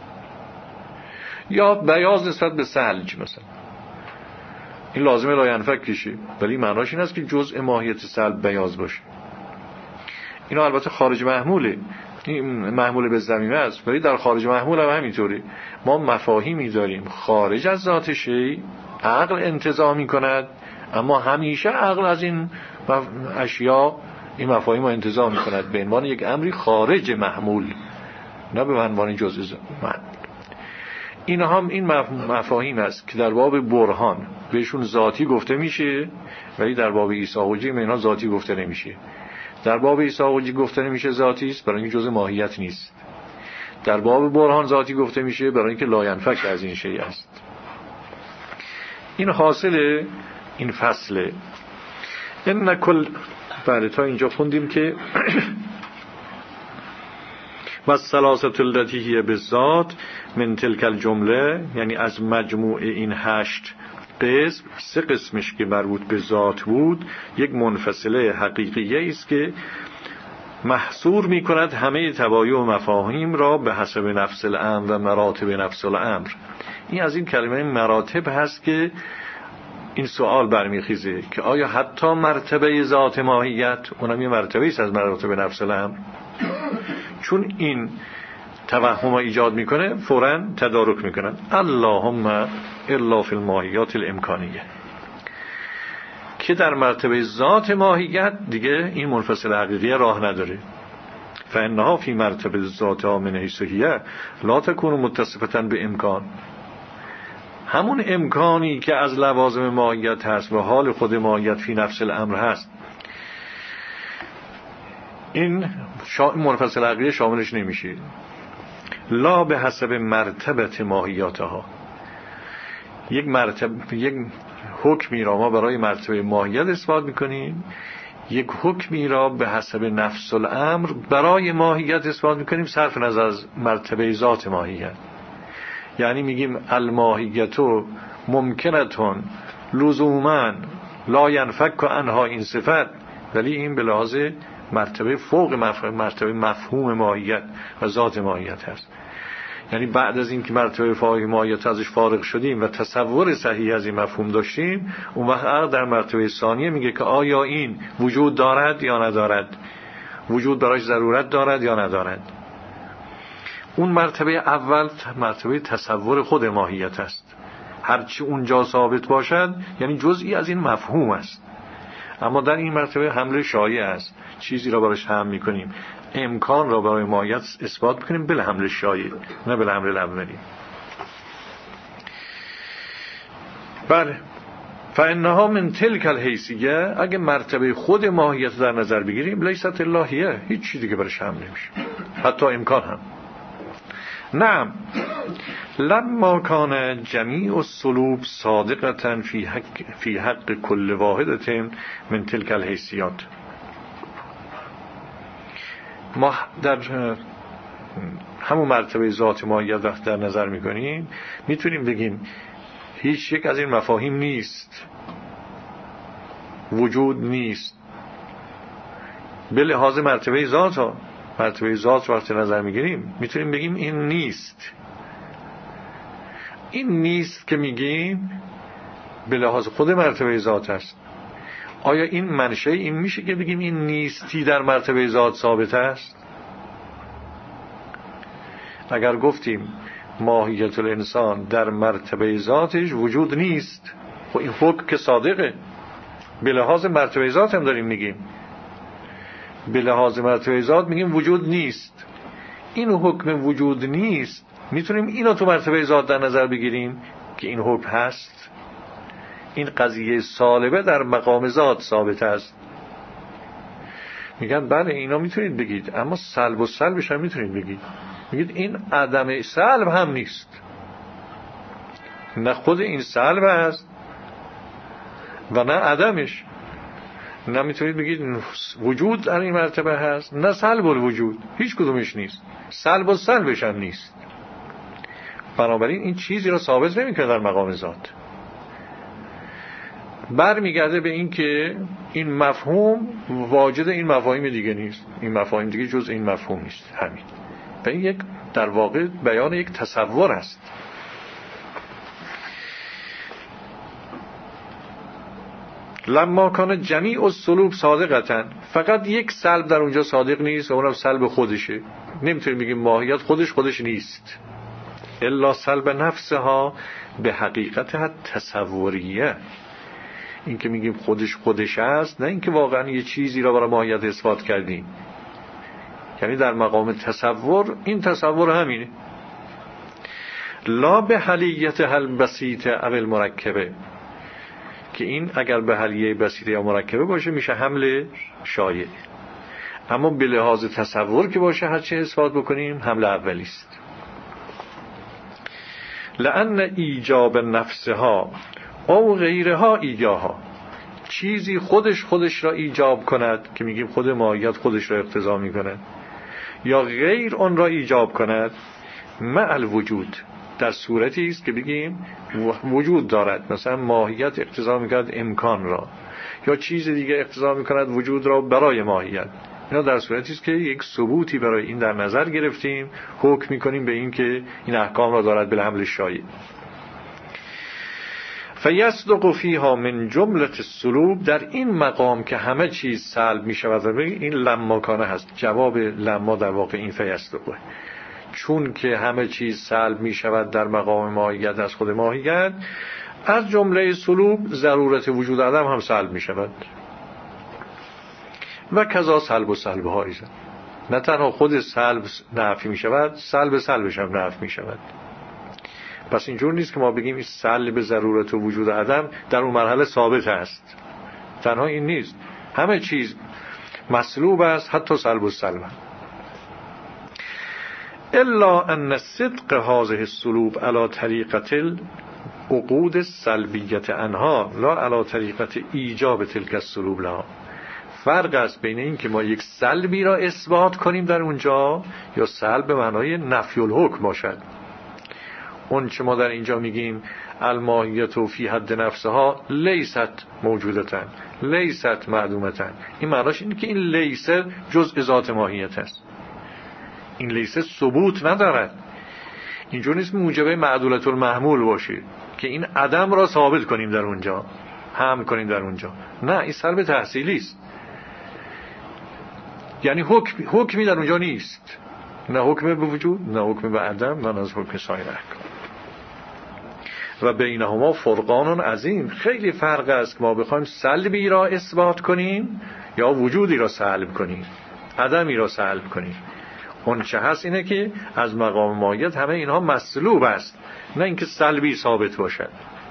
یا بیاض نسبت به ثلج مثلا، این لازمه لا ینفکشه ولی معناش این است که جزء ماهیت ثلج بیاض باشه. اینا البته خارج محموله، این محمول به ضمیمه است ولی در خارج محمول هم همینطوره. ما مفاهیمی داریم خارج از ذات شیء عقل انتزاع می‌کند، اما همیشه عقل از این اشیاء این مفاهیم رو انتزاع می‌کند به عنوان یک امری خارج محمول، نه به عنوان جزء محمول. این هم این مفاهیم است که در باب برهان بهشون ذاتی گفته میشه ولی در باب عیسی حجی به اینا ذاتی گفته نمیشه. در باب عیسی حجی گفته نمیشه ذاتی است برای اینکه جزء ماهیت نیست. در باب برهان ذاتی گفته میشه برای اینکه لا ینفک از این شیء است. این حاصل این فصله. این کل بله تا اینجا خوندیم که و الثلاثه التي هي بالذات من تلك الجمله، یعنی از مجموع این هشت قسم سه قسمش که مربوط به ذات بود یک منفصله حقیقیه است که محصور می کند همه تبایع و مفاهیم را به حسب نفس الامر و مراتب نفس الامر. این از این کلمه مراتب هست که این سوال برمیخیزه که آیا حتی مرتبه ذات ماهیت اونم یه مرتبه است از مراتب نفس الامر؟ چون این توهم ایجاد میکنه فوراً تدارک میکنن اللهم الا فی الماهیات الامکانیه، که در مرتبه ذات ماهیت دیگه این منفصل حقیقی راه نداره. فانها فی مرتبه ذات من حیث هی لا تکون متصفه به امکان، همون امکانی که از لوازم ماهیت هست و حال خود ماهیت فی نفس الامر هست این شا... منفصل حقیقی شاملش نمیشه. لا به حسب مرتبه ماهیاتها، یک مرتبه یک حکمی را ما برای مرتبه ماهیت اثبات میکنیم، یک حکمی را به حسب نفس الامر برای ماهیت اثبات میکنیم صرف نظر از مرتبه ذات ماهیت. یعنی میگیم الماهیتو ممکنتون لزوما لا ینفک عنها این صفت، ولی این به لحاظ مرتبه فوق مرتبه مفهوم ماهیت و ذات ماهیت هست. یعنی بعد از این که مرتبه فوق ماهیت ازش فارغ شدیم و تصور صحیح از این مفهوم داشتیم، اون وقت در مرتبه ثانیه میگه که آیا این وجود دارد یا ندارد، وجود براش ضرورت دارد یا ندارد. اون مرتبه اول مرتبه تصور خود ماهیت است، هرچی اونجا ثابت باشد یعنی جزئی از این مفهوم است. اما در این مرتبه حمله شایع است، چیزی را براش حمل میکنیم، امکان را برای ماهیت اثبات میکنیم بل حمله شایع، نه بل حمله اولی. بله فانها من تلک الحیثیه، اگه مرتبه خود ماهیت در نظر بگیریم لیست اللهیه، هیچ چیزی که برش حمل نمیشه، حتی امکان هم. نعم لما کان جمیع السلوب صادقة فی حق فی حق کل واحدة من تلک الحیثیات. ما در همون مرتبه ذات ماهیت وقت در نظر میکنیم میتونیم بگیم هیچ یک از این مفاهیم نیست، وجود نیست. به لحاظ مرتبه ذات ها، مرتبه ذات وقتی نظر میگیریم میتونیم بگیم این نیست. این نیست که میگیم به لحاظ خود مرتبه ذات است. آیا این منشه این میشه که بگیم این نیستی در مرتبه ذات ثابت است؟ اگر گفتیم ماهیت الانسان در مرتبه ذاتش وجود نیست، خب این حکم که صادقه. به لحاظ مرتبه ذات هم داریم میگیم، به لحاظ مرتبه ذات میگیم وجود نیست. این حکم وجود نیست میتونیم اینو تو مرتبه ذات در نظر بگیریم که این حکم هست. این قضیه سالبه در مقام ذات ثابت است. میگن بله اینا میتونید بگید، اما سلب و سلبش هم میتونید بگید. میگید این عدم سلب هم نیست، نه خود این سلب هست و نه عدمش. نه میتونید بگید وجود در این مرتبه هست، نه سلب الوجود، هیچ کدومش نیست. سلب و سلبش هم نیست. بنابراین این چیزی را ثابت نمیکنه در مقام ذات. برمیگرده به این که این مفهوم واجد این مفاهیم دیگه نیست، این مفاهیم دیگه جز این مفهوم نیست. همین. و این یک در واقع بیان یک تصور است. لما کان جمیع السلوب صادقتن، فقط یک سلب در اونجا صادق نیست و اونم سلب خودشه. نمیتونیم بگیم ماهیت خودش خودش نیست، الا سلب نفسها به حقیقتها تصوریه. این که میگیم خودش خودش است، نه اینکه واقعا یه چیزی را برای ماهیت اثبات کردیم. یعنی در مقام تصور این تصور همینه. لا به حلیت حل بسیط اول مرکبه، که این اگر به حلیه بسیطه یا مرکبه باشه میشه حمل شایع، اما به لحاظ تصور که باشه هر چه اثبات بکنیم حمل اولی است. لأن ایجاب نفسها او غیرها ایجاها، چیزی خودش خودش را ایجاب کند که میگیم خود ماهیت خودش را اقتضا میکند، یا غیر آن را ایجاب کند مع الوجود، در صورتی است که بگیم وجود دارد. مثلا ماهیت اقتضا میکند امکان را، یا چیز دیگه اقتضا میکند وجود را برای ماهیت. اینا در صورتی است که یک ثبوتی برای این در نظر گرفتیم، حکم میکنیم به این که این احکام را دارد به حمل شایع. فیصدق فیها من جملة السلوب، در این مقام که همه چیز سلب می شود، این لما کانه هست. جواب لما در واقع این فیصدقه، چون که همه چیز سلب می شود در مقام ماهیت از خود ماهیت، از جمله سلوب ضرورت وجود عدم هم سلب می شود. و کذا سلب و سلب هایی زد، نه تنها خود سلب نفی می شود، سلب سلبش هم نفی می شود. پس اینجور نیست که ما بگیم این سلب ضرورت و وجود عدم در اون مرحله ثابت است. تنها این نیست، همه چیز مسلوب است، حتی سلب و سلب. الا ان صدق هذه السلوب على طریقة العقود السلبیت عنها لا على طریقة ایجاب تلك السلوب لها. فرق است بین این که ما یک سلبی را اثبات کنیم در اونجا، یا سلب به معنای نفی الحکم باشد. اون چه ما در اینجا میگیم الماهیت و فی حد نفسها لیست موجودتن لیست معدومتن، این معناش اینه که این لیست جزء ذات ماهیت است. این لیست ثبوت ندارد. اینجور نیست موجبه معدولت المحمول باشه که این عدم را ثابت کنیم در اونجا، هم کنیم در اونجا. نه، این سلب تحصیلی است. یعنی حکم حکمی در اونجا نیست، نه حکم به وجود، نه حکم به عدم، نه از حکم سایر احکام. و بینهما فرقان عظیم، خیلی فرق است که ما بخوایم سلبی را اثبات کنیم یا وجودی را سلب کنیم، عدمی را سلب کنیم. اون چه هست اینه که از مقام ماهیت همه اینها مسلوب است، نه اینکه سلبی ثابت باشد.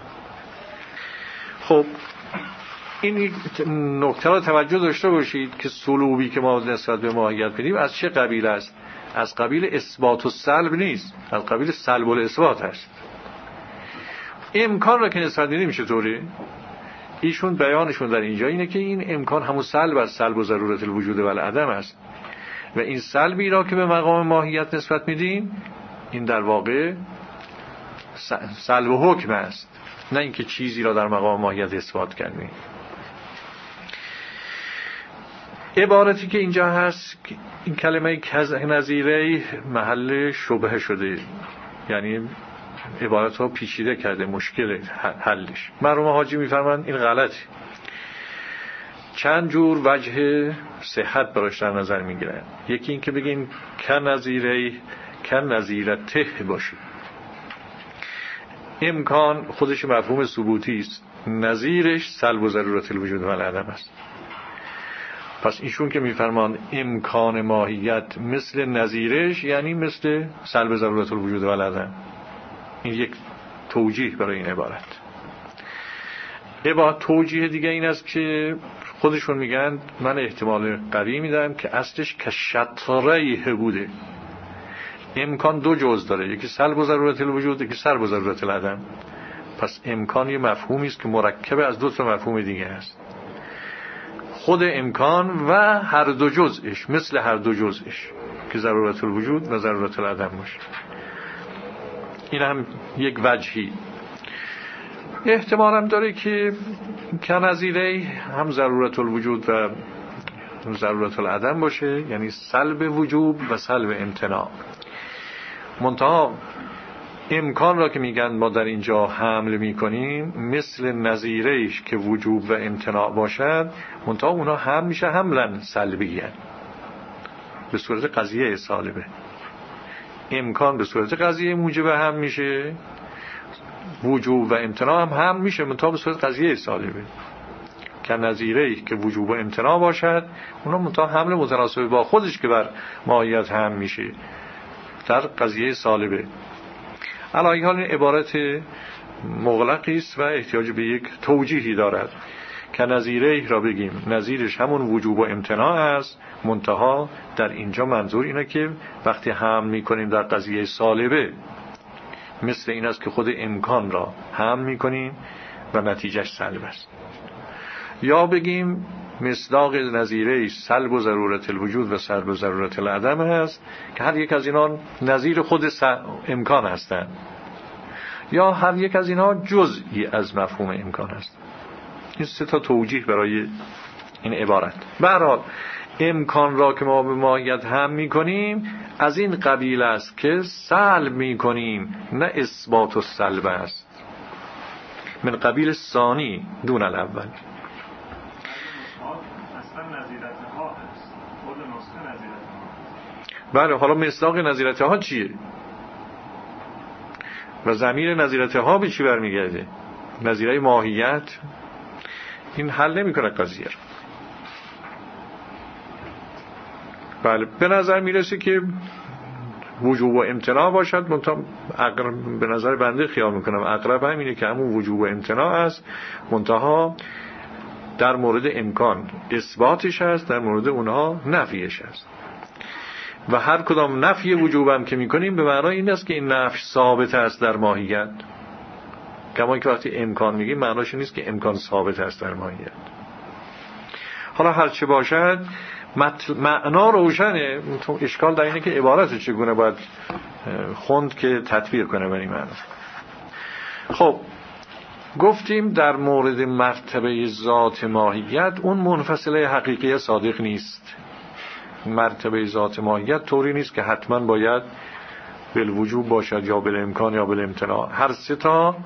خب این نکته را توجه داشته باشید که سلوبی که ما نسبت به ماهیت میدیم از چه قبیل است؟ از قبیل اثبات و سلب نیست، از قبیل سلب و اثبات است. امکان را که نسبت میدیم چطوری؟ ایشون بیانشون در اینجا اینه که این امکان همون سلب از سلب و ضرورت الوجود و العدم است، و این سلبی را که به مقام ماهیت نسبت میدیم این در واقع سلب و حکم است. نه اینکه چیزی را در مقام ماهیت اثبات کردیم. عبارتی که اینجا هست، این کلمه نظیره محل شبهه شده، یعنی عبارت ها پیچیده کرده، مشکل حلش. مرحوم حاجی میفرمایند این غلطه. چند جور وجه صحت براش در نظر میگیرن. یکی این که بگیم کن نظیره کن نظیرته باشه. امکان خودش مفهوم ثبوتی است، نظیرش سلب و ضرورت الوجود و العدم است. پس ایشون که میفرمان امکان ماهیت مثل نظیرش، یعنی مثل سلب ضرورت الوجود و العدم. این یک توجیه برای این عبارت. عبارت توجیه دیگه این است که خودشون میگن من احتمال قوی میدم که اصلش که شطریه بوده. امکان دو جزء داره، یکی سلب و ضرورت الوجود، یکی سلب و ضرورت العدم. پس امکان یه مفهومی است که مرکب از دو تا مفهوم دیگه است. خود امکان و هر دو جزءش، مثل هر دو جزءش که ضرورت الوجود و ضرورت العدم باشه. این هم یک وجهی. احتمال هم داره که کنظیره هم ضرورت الوجود و ضرورت العدم باشه، یعنی سلب وجوب و سلب امتناع. منتها امکان را که میگن ما در اینجا حمل میکنیم مثل نظیرهش که وجوب و امتناع باشد، منتها اونا هم میشه حملا سلبیه به صورت قضیه سالبه. امکان به صورت قضیه موجب هم میشه، وجوب و امتناع هم هم میشه منتها به صورت قضیه سالبه. که نظیرهی که وجوب و امتناع باشد، اونا منتها حمل متناسب با خودش که بر ماهیت هم میشه در قضیه سالبه. علی حال این عبارت مغلقی است و احتیاج به یک توجیهی دارد که نظیره را بگیم نظیرش همون وجوب و امتناع است، منتها در اینجا منظور اینه که وقتی حمل میکنیم در قضیه سالبه مثل این است که خود امکان را حمل میکنیم و نتیجهش سلب است. یا بگیم مصداق نظیره سلب و ضرورت الوجود و سلب و ضرورت العدم هست که هر یک از اینا نظیر خود امکان هستند، یا هر یک از اینا جزئی از مفهوم امکان است. این سه تا توجیه برای این عبارت. به هر حال امکان را که ما به ماهیت هم میکنیم از این قبیل است که سلب میکنیم، نه اثبات و سلب است، من قبیل ثانی دون الاول. بله، حالا مصداق نظیرته ها چیه و ضمیر نظیرته ها به چی برمیگرده؟ نظیره ماهیت. این حل نمی کنه قضیه. بله، به نظر میرسه که وجوب و امتناع باشد، منتها اقرب به نظر بنده خیال میکنم اقرب همینه که همون وجوب و امتناع است، منتها در مورد امکان اثباتش هست، در مورد اونها نفیش هست. و هر کدام نفی وجوبم که میکنیم به معنای این است که این نفی ثابت است در ماهیت، کما که وقتی امکان میگیم معناش نیست که امکان ثابت است در ماهیت. حالا هر چه باشد معنا روشنه، اشکال در اینه که عبارت چگونه باید خوند که تطبیق کنه بر این معنا. خب گفتیم در مورد مرتبه ذات ماهیت اون منفصله حقیقی صادق نیست. مرتبه ذات ماهیت طوری نیست که حتما باید بالوجوب باشد یا بالامکان یا بالامتناع. هر سه تا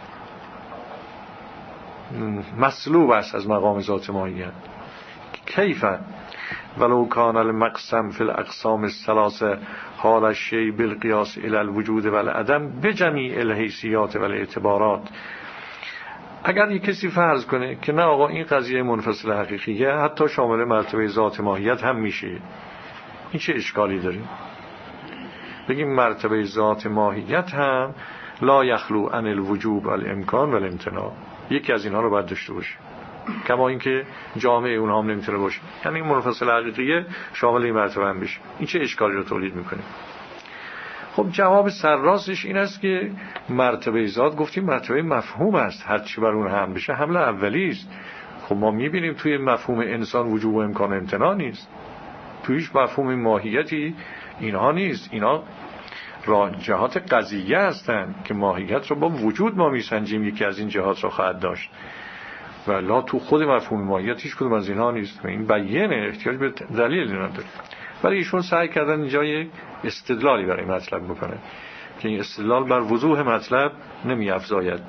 مسلوب است از مقام ذات ماهیت. کیفاً ولو کان المقسم فی الاقسام الثلاثه حال الشیء بالقیاس الی الوجود و العدم بجمیع الحیثیات و الاعتبارات. اگر یک کسی فرض کنه که نه آقا این قضیه منفصل حقیقیه، حتی شامل مرتبه ذات ماهیت هم میشه، این چه اشکالی داریم؟ بگیم مرتبه ذات ماهیت هم لا یخلو عن الوجوب والامکان والامتناع، یکی از اینها رو باید داشته باشه، کما اینکه جامع اونها هم نمیتونه باشه، یعنی منفصل حقیقیه شامل این مرتبه هم بشه. این چه اشکالی رو تولید میکنه؟ خب جواب سرراستش این است که مرتبه ذات گفتیم مرتبه مفهوم است، هر چی بر اون هم بشه حمل اولی است. خب ما میبینیم توی مفهوم انسان وجوب و امکان امتناع نیست، تویش مفهوم ماهیتی اینها نیست. اینا جهات قضیه هستند که ماهیت رو با وجود ما میسنجیم، یکی از این جهات رو خواهد داشت. و لا تو خود مفهوم ماهیت هیچ کدوم از اینها نیست و این بیانه، احتیاج به دلیل نداره. ولی ایشون سعی کردن اینجا یک استدلالی برای مطلب بکنه که این استدلال بر وضوح مطلب نمی افزاید.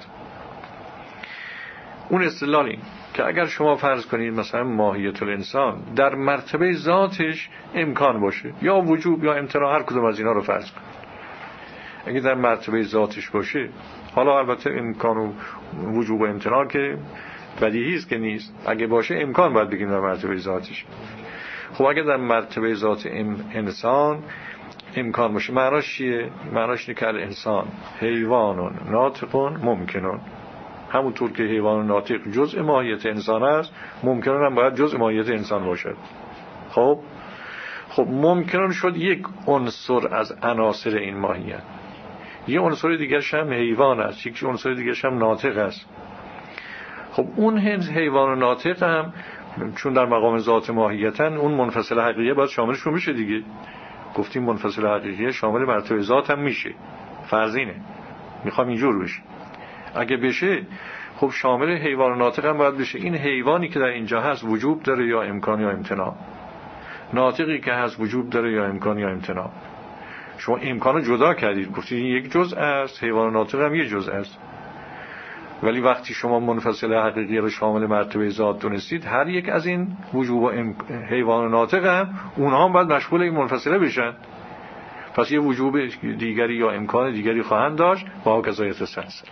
اون استدلالی که اگر شما فرض کنید مثلا ماهیت الانسان در مرتبه ذاتش امکان باشه یا وجوب یا امتناع، هر کدوم از اینا رو فرض کنید، اگه در مرتبه ذاتش باشه، حالا البته امکان و وجوب و امتناع که بدیهی است که نیست، اگه باشه امکان باید بگیم در مرتبه ذاتش. خب اگه در مرتبه ذات انسان امکان باشه، معناش چیه؟ معناش اینه که انسان حیوان ناطق ممکنون، همونطور که حیوان ناطق جزء ماهیت انسان است، ممکنون هم باید جزء ماهیت انسان باشد. خب خب ممکنون شد یک عنصر از عناصر این ماهیت، یه عنصر دیگرش هم حیوان است، یک عنصر دیگرش هم ناطق است. خب اون حیوان ناطق هم چون در مقام ذات ماهیتن، اون منفصل حقیقیه باید شاملشون بشه دیگه. گفتیم منفصل حقیقیه شامل مرتبه ذات هم میشه، فرضینه، میخوام اینجور بشه. اگه بشه خب شامل حیوان ناطق هم باید بشه. این حیوانی که در اینجا هست وجوب داره یا امکان یا امتناع، ناطقی که هست وجوب داره یا امکان یا امتناع. شما امکانو جدا کردید، گفتید این یک جزء است، حیوان ناطق هم یک جزء است. ولی وقتی شما منفصل حقیقی رو شامل مرتبه ذات دونستید، هر یک از این وجوب و حیوان ناطق هم اونها هم باید مشغول این منفصله بشن. پس یه وجوب دیگری یا امکان دیگری خواهند داشت با کذایت سلسل.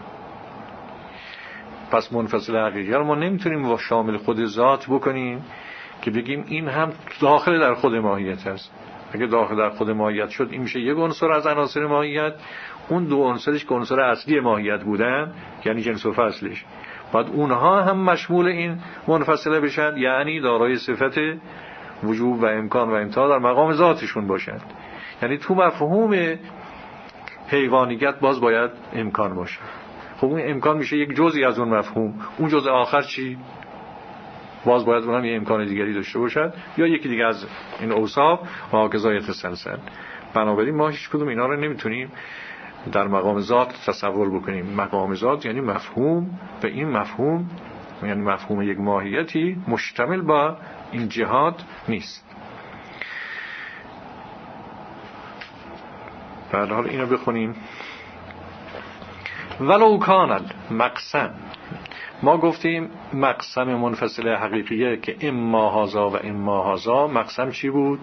پس منفصل حقیقی رو ما نمیتونیم شامل خود ذات بکنیم که بگیم این هم داخل در خود ماهیت هست. اگه داخل در خود ماهیت شد، این میشه یک عنصر از عناصر ماهیت. اون دو عنصرش که عنصر اصلی ماهیت بودن، یعنی جنس و فصلش، بعد اونها هم مشمول این منفصله بشن، یعنی دارای صفت وجوب و امکان و امتناع در مقام ذاتشون باشند. یعنی تو مفهوم حیوانیت باز باید امکان باشه. خب اون امکان میشه یک جزئی از اون مفهوم. اون جزء آخر چی؟ باز باید اونم یه امکان دیگری داشته باشد یا یکی دیگه از این اوصاف و کذایت سلسل. بنابراین ما هیچ کدوم اینا رو نمیتونیم در مقام ذات تصور بکنیم. مقام ذات یعنی مفهوم، و این مفهوم یعنی مفهوم یک ماهیتی مشتمل با این جهات نیست. بعد حال اینو بخونیم. ولو کان مقسم، ما گفتیم مقسم منفصل حقیقیه که اما هازا و اما هازا، مقسم چی بود؟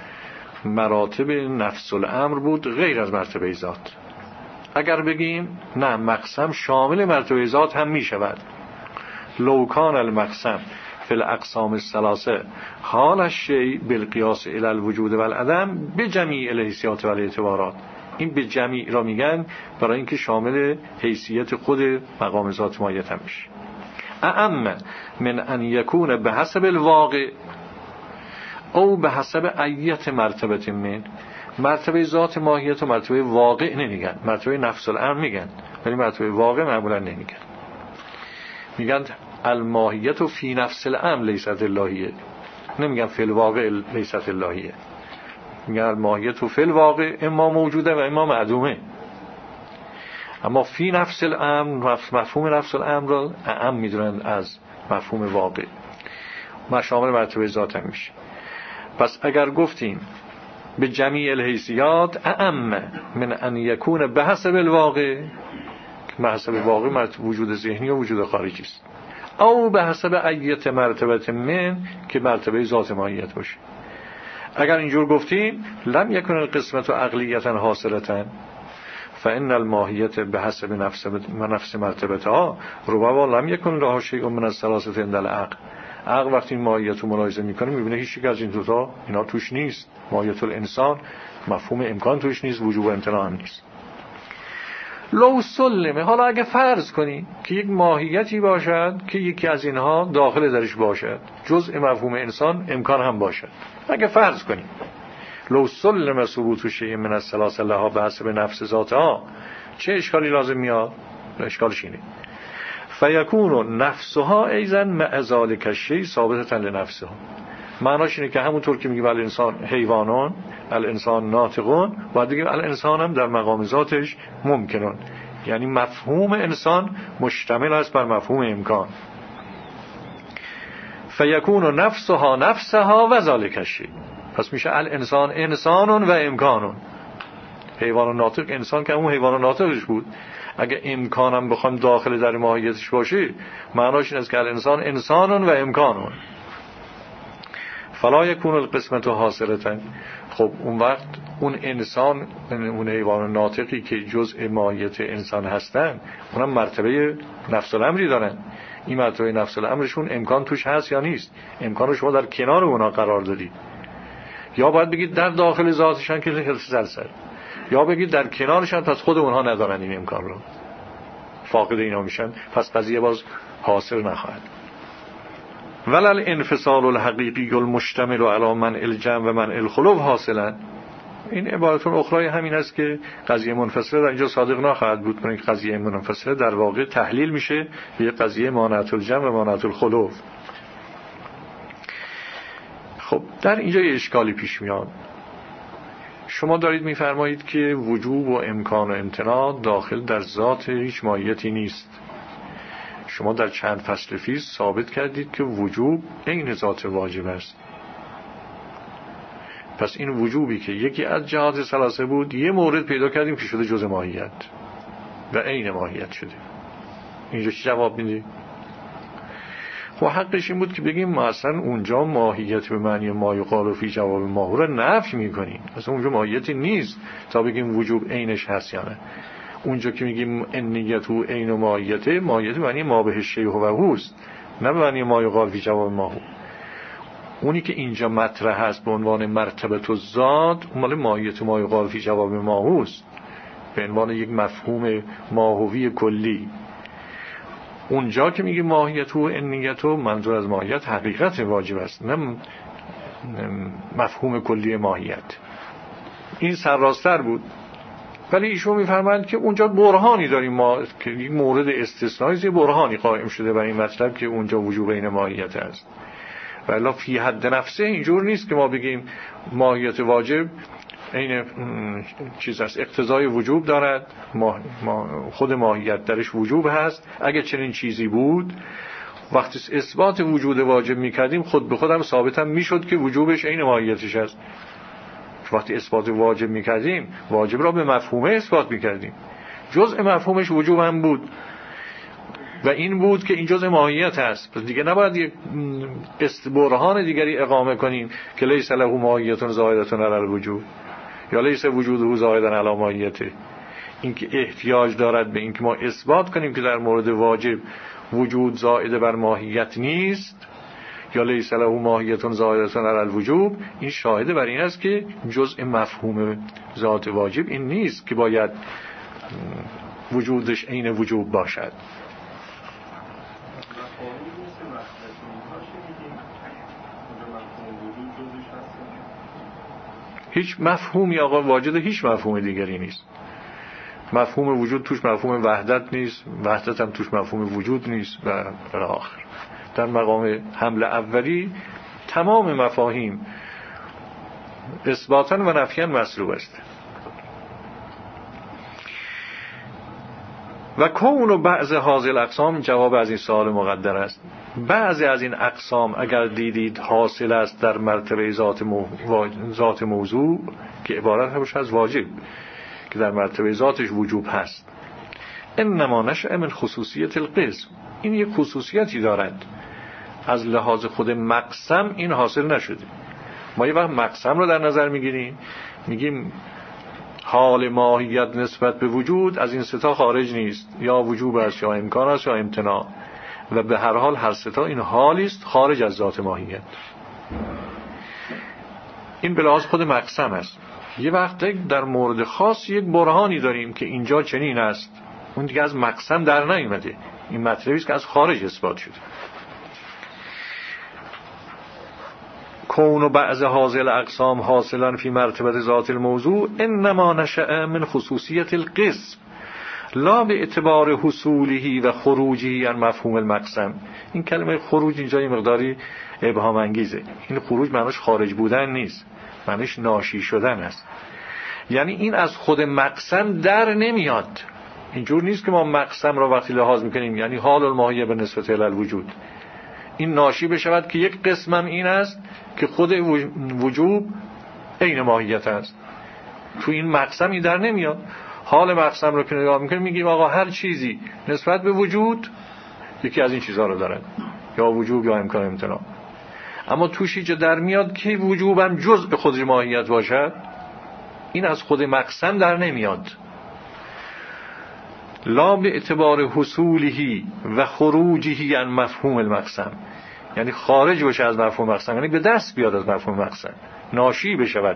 مراتب نفس الامر بود غیر از مرتبه ذات. اگر بگیم نه، مقسم شامل مرتبه ذات هم می شود. لو کان المقسم فی الاقسام الثلاثه حال الشیء بالقیاس الی الوجود و العدم بجمیع الحیثیات و الاعتبارات. این به جمیع را میگن برای اینکه شامل حیثیت خود مقام ذات ماهیت هم میشه. اعم من ان یکون به حسب الواقع او به حسب ایت مرتبه من. مرتبه ذات ماهیت و مرتبه واقع نمیگن، مرتبه نفس الامر میگن، ولی مرتبه واقع معمولا نمیگن. میگن الماهیت فی نفس الامر لیست اللهیه، نمیگن فی الواقع لیست اللهیه. میگن الماهیت فی الواقع اما موجوده و اما معدومه. اما فی نفس الامر، مفهوم نفس الامر را اعم میدونن از مفهوم واقع، ما شامل مرتبه ذات هم میشه. پس اگر گفتیم به جمیع الحیثیات اعم من ان یکون به حسب الواقع، به حسب واقع وجود ذهنی و وجود خارجی است، او به حسب ایت مرتبه من که مرتبه ذات ماهیت باشه. اگر اینجور گفتیم لم یکن القسمت عقلیتا حاصلتا فان الماهیت به حسب نفس نفس مرتبتها ربما لم یکن لها شیء من الثلاثه عند العقل. عقل وقتی این ماهیت رو ملاحظه میکنه میبینه هیچ یک از این دو تا اینا توش نیست. ماهیت الانسان مفهوم امکان توش نیست، وجوب و امتناع هم نیست. لو سلمه، حالا اگه فرض کنی که یک ماهیتی باشد که یکی از اینها داخل درش باشد، جزء مفهوم انسان امکان هم باشد، اگه فرض کنی لو سلم ثبوت شیء من الثلاثه لها به حسب نفس ذاتها، چه اشکالی لازم میاد؟ اشکالش اینه فیکون نفسها ایضا مع ذلک الشیء ثابتة لنفسها. معناش اینه که همونطور که میگیم الانسان حیوانون، الانسان ناطقون، باید بگیم الانسان هم در مقام ذاتش ممکنون. یعنی مفهوم انسان مشتمل است بر مفهوم امکان. فیکون نفسها نفسها و ذالک الشیء. پس میشه الانسان انسانون و امکانون. حیوان ناطق انسان که همون حیوان ناطقش بود. اگه امکانم بخوام داخل در ماهیتش باشه، معناش این است که الانسان انسانون و امکانون. فلا یکون القسمت حاصلتا. خب اون وقت اون انسان، اون حیوان ناطقی که جزء ماهیت انسان هستن، اونم مرتبه نفس الامری دارن. این مرتبه نفس الامرشون امکان توش هست یا نیست؟ امکان شما در کنار اونا قرار دادی، یا باید بگید در داخل ذاتشن که سلسل، یا بگید در کنارشن پس خود اونها ندارن این امکان رو، فاقد اینا میشن، پس قضیه باز حاصل نخواهد. ولل انفصال الحقیقی المشتمل علی منع الجمع و منع الخلو حاصلا. این عبارتون اخرای همین است که قضیه منفصله در اینجا صادق نخواهد بود، برای اینکه قضیه منفصله در واقع تحلیل میشه به یک قضیه مانعت الجمع و مانعت الخلو. خب در اینجا یه اشکالی پیش میاد. شما دارید میفرمایید که وجوب و امکان و امتناع داخل در ذات هیچ ماهیتی نیست. شما در چند فصل پیش ثابت کردید که وجوب عین ذات واجب است. پس این وجوبی که یکی از جهات ثلاثه بود، یه مورد پیدا کردیم که شده جزء ماهیت و عین ماهیت شده. اینجا چی جواب میدی؟ خب حقش این بود که بگیم ما اصلا اونجا ماهیت به معنی ما یقال فی جواب ما رو نفی میکنیم، اصلا اونجا ماهیتی نیست تا بگیم وجوب عینش هست یا نه. اونجا که میگیم انیت و عین و ماهیت، ماهیت معنی ما به شیء و هوست، نه به معنی ما یقال فی جواب ما هو. اونی که اینجا مطرح هست به عنوان مرتبه الذات، اون مال ماهیت ما یقال فی جواب ما هوست، به عنوان یک مفهوم ماهوی کلی. اونجا که میگه ماهیت و انیت، منظور از ماهیت حقیقت واجب است، نه مفهوم کلی ماهیت. این سرراستر بود. ولی ایشون میفرمایند که اونجا برهانی داریم ما که یک مورد استثنایی، برهانی قائم شده برای این مطلب که اونجا وجوب عین ماهیت است. ولی فی حد نفسه اینجور نیست که ما بگیم ماهیت واجب این چیز است، اقتضای وجوب دارد، ما خود ماهیت درش وجوب هست. اگه چنین چیزی بود، وقتی اثبات وجود واجب میکردیم خود به خودم ثابتم میشد که وجوبش عین ماهیتش است. وقتی اثبات واجب میکردیم، واجب را به مفهومه اثبات میکردیم، جزء مفهومش وجوب هم بود و این بود که این جزء ماهیت هست. پس دیگه نباید یک برهان دیگری اقامه کنیم که لیس له ماهیت زائده علی الوجوب یا لیس وجوده زائدا علی ماهیته. این که احتیاج دارد به این که ما اثبات کنیم که در مورد واجب وجود زائد بر ماهیت نیست یا لیس له ماهیت زائده علی الوجوب، این شاهد بر این است که جزء مفهوم ذات واجب این نیست که باید وجودش عین وجوب باشد. هیچ مفهومی آقا واجد هیچ مفهوم دیگری نیست. مفهوم وجود توش مفهوم وحدت نیست، وحدت هم توش مفهوم وجود نیست و الی آخر. در مقام حمل اولی تمام مفاهیم اثباتاً و نفیاً مسلوب است. و کون و بعض حاصل اقسام، جواب از این سوال مقدر است. بعضی از این اقسام اگر دیدید حاصل است در مرتبه ذات, مو... ذات موضوع که عبارت هست از واجب که در مرتبه ذاتش وجوب هست، انما نشأ من خصوصیت القسم، این یک خصوصیتی دارد، از لحاظ خود مقسم این حاصل نشده. ما یه وقت مقسم رو در نظر میگیریم، میگیم حال ماهیت نسبت به وجود از این ستا خارج نیست، یا وجوب است یا امکان است یا امتناع، و به هر حال هر ستا این حالی است خارج از ذات ماهیت. این به لحاظ خود مقسم است. یه وقت در مورد خاص یک برهانی داریم که اینجا چنین است، اون دیگه از مقسم در نیامده، این مطلبی است که از خارج اثبات شده. کون و بعض حاصل اقسام حاصلا فی مرتبه ذات الموضوع انما نشأ من خصوصیت القسم لا به اعتبار حصوله و خروجی عن مفهوم المقسم. این کلمه خروج اینجا یه مقداری ابهام انگیزه. این خروج معناش خارج بودن نیست، معناش ناشی شدن است. یعنی این از خود مقسم در نمیاد. اینجور نیست که ما مقسم را وقتی لحاظ میکنیم یعنی حال الماهیه به نسبت الی الوجود این ناشی بشود که یک قسمم این است که خود وجوب عین ماهیت است. تو این مقسمی در نمیاد. حال مقسم رو که نگاه میکنیم میگیم آقا هر چیزی نسبت به وجود یکی از این چیزها رو دارد، یا وجوب یا امکان امتناع. اما توش اینجا در میاد که وجوبم جزء خود ماهیت باشد، این از خود مقسم در نمیاد. لا به اعتبار حصوله و خروجه عن مفهوم المقسم، یعنی خارج بشه از مفهوم مقسم، یعنی به دست بیاد از مفهوم مقسم، ناشی بشود.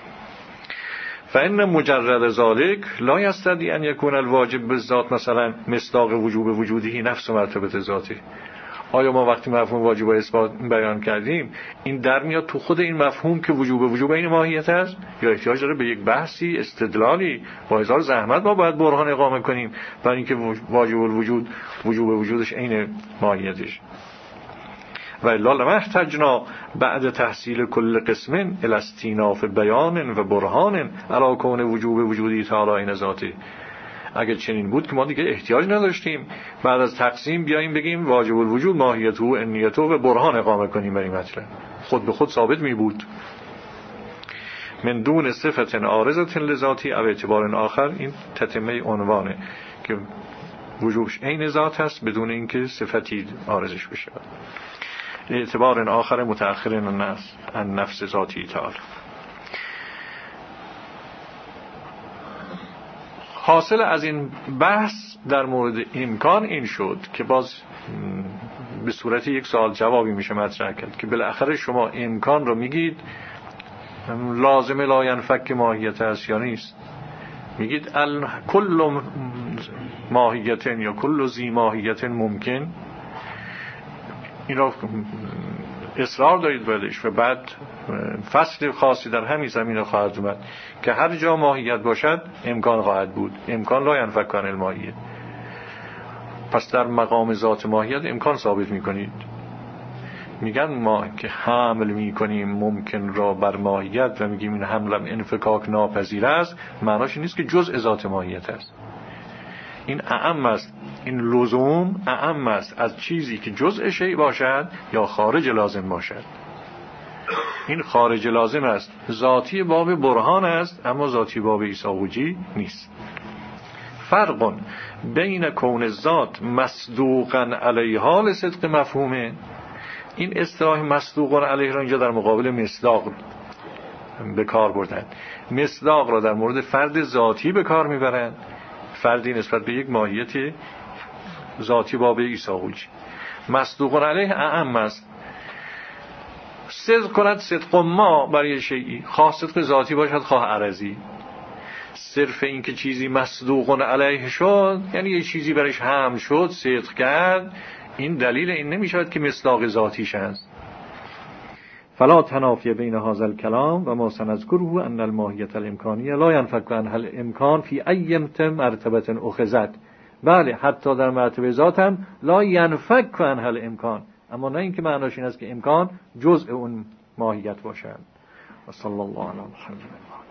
فإن مجرد ذلك لا يستدعي أن يكون الواجب بالذات مثلا مصداق وجوب وجوده نفس مرتبه ذاته. آیا ما وقتی مفهوم واجب و اثبات بیان کردیم این در میاد تو خود این مفهوم که وجوب وجوب این ماهیت است، یا احتیاج داره به یک بحثی استدلالی با هزار زحمت ما باید برهان اقامه کنیم برای اینکه واجب الوجود وجوب وجودش عین ماهیتش؟ و الا لما احتجنا بعد تحصیل کل قسم الی استیناف بیان و برهان علی کون وجوب وجودی تعالی عین ذاته. اگر چنین بود که ما دیگه احتیاج نداشتیم بعد از تقسیم بیاییم بگیم واجب الوجود ماهیته و انیته و برهان اقامه کنیم بر این مطلب، خود به خود ثابت می بود. من دون صفت عارضه لذاتی او اعتبار آخر، این تتمه عنوانه که وجودش عین ذات هست بدون اینکه صفتی عارضش بشه. اعتبار آخر متأخر النفس النفس ذاتی تعالی. حاصل از این بحث در مورد امکان این شد که باز به صورت یک سوال جوابی میشه مطرح کرد که بالاخره شما امکان رو میگید لازمه لا ینفک ماهیت است یا نیست؟ میگید کل ماهیت یا کل ذی ماهیت ممکن، این رو اصرار دارید بردش و بعد فصل خاصی در همین زمینه خواهد اومد که هر جا ماهیت باشد امکان خواهد بود. امکان لا ینفک عن الماهیه. پس در مقام ذات ماهیت امکان ثابت میکنید. میگن ما که حمل میکنیم ممکن را بر ماهیت و میگیم این حملم انفکاک ناپذیر است، معناش نیست که جزء ذات ماهیت است. این اعم است، این لزوم اعم است از چیزی که جزء شیء باشد یا خارج لازم باشد. این خارج لازم است، ذاتی باب برهان است اما ذاتی باب ایساوجی نیست. فرق بین کون ذات مصدوقا علیها لصدق مفهومه، این اصطلاح مصدوقا علیه را اینجا در مقابل مصداق به کار بردن. مصداق را در مورد فرد ذاتی به کار میبرند، فردی نسبت به یک ماهیت ذاتی باب ایساوجی. مصدوق علیه اعم است، صدق کند صدق ما برای شیئی، خواه صدق ذاتی باشد خواه عرضی. صرف این که چیزی مصدوق علیه شد یعنی یه چیزی برایش حمل شد صدق کرد، این دلیل این نمیشود که مصداق ذاتیش است. فلا تنافی بین هذا الكلام و ما سنذكره ان الماهیت الامکانیه لا ينفك عنها الامکان فی ای مرتبه اخذت. بله حتی در مرتبه ذات هم لا ينفك عنها الامکان، اما نه اینکه معناش این است که امکان جزء اون ماهیت باشد. و صلی الله علی محمد.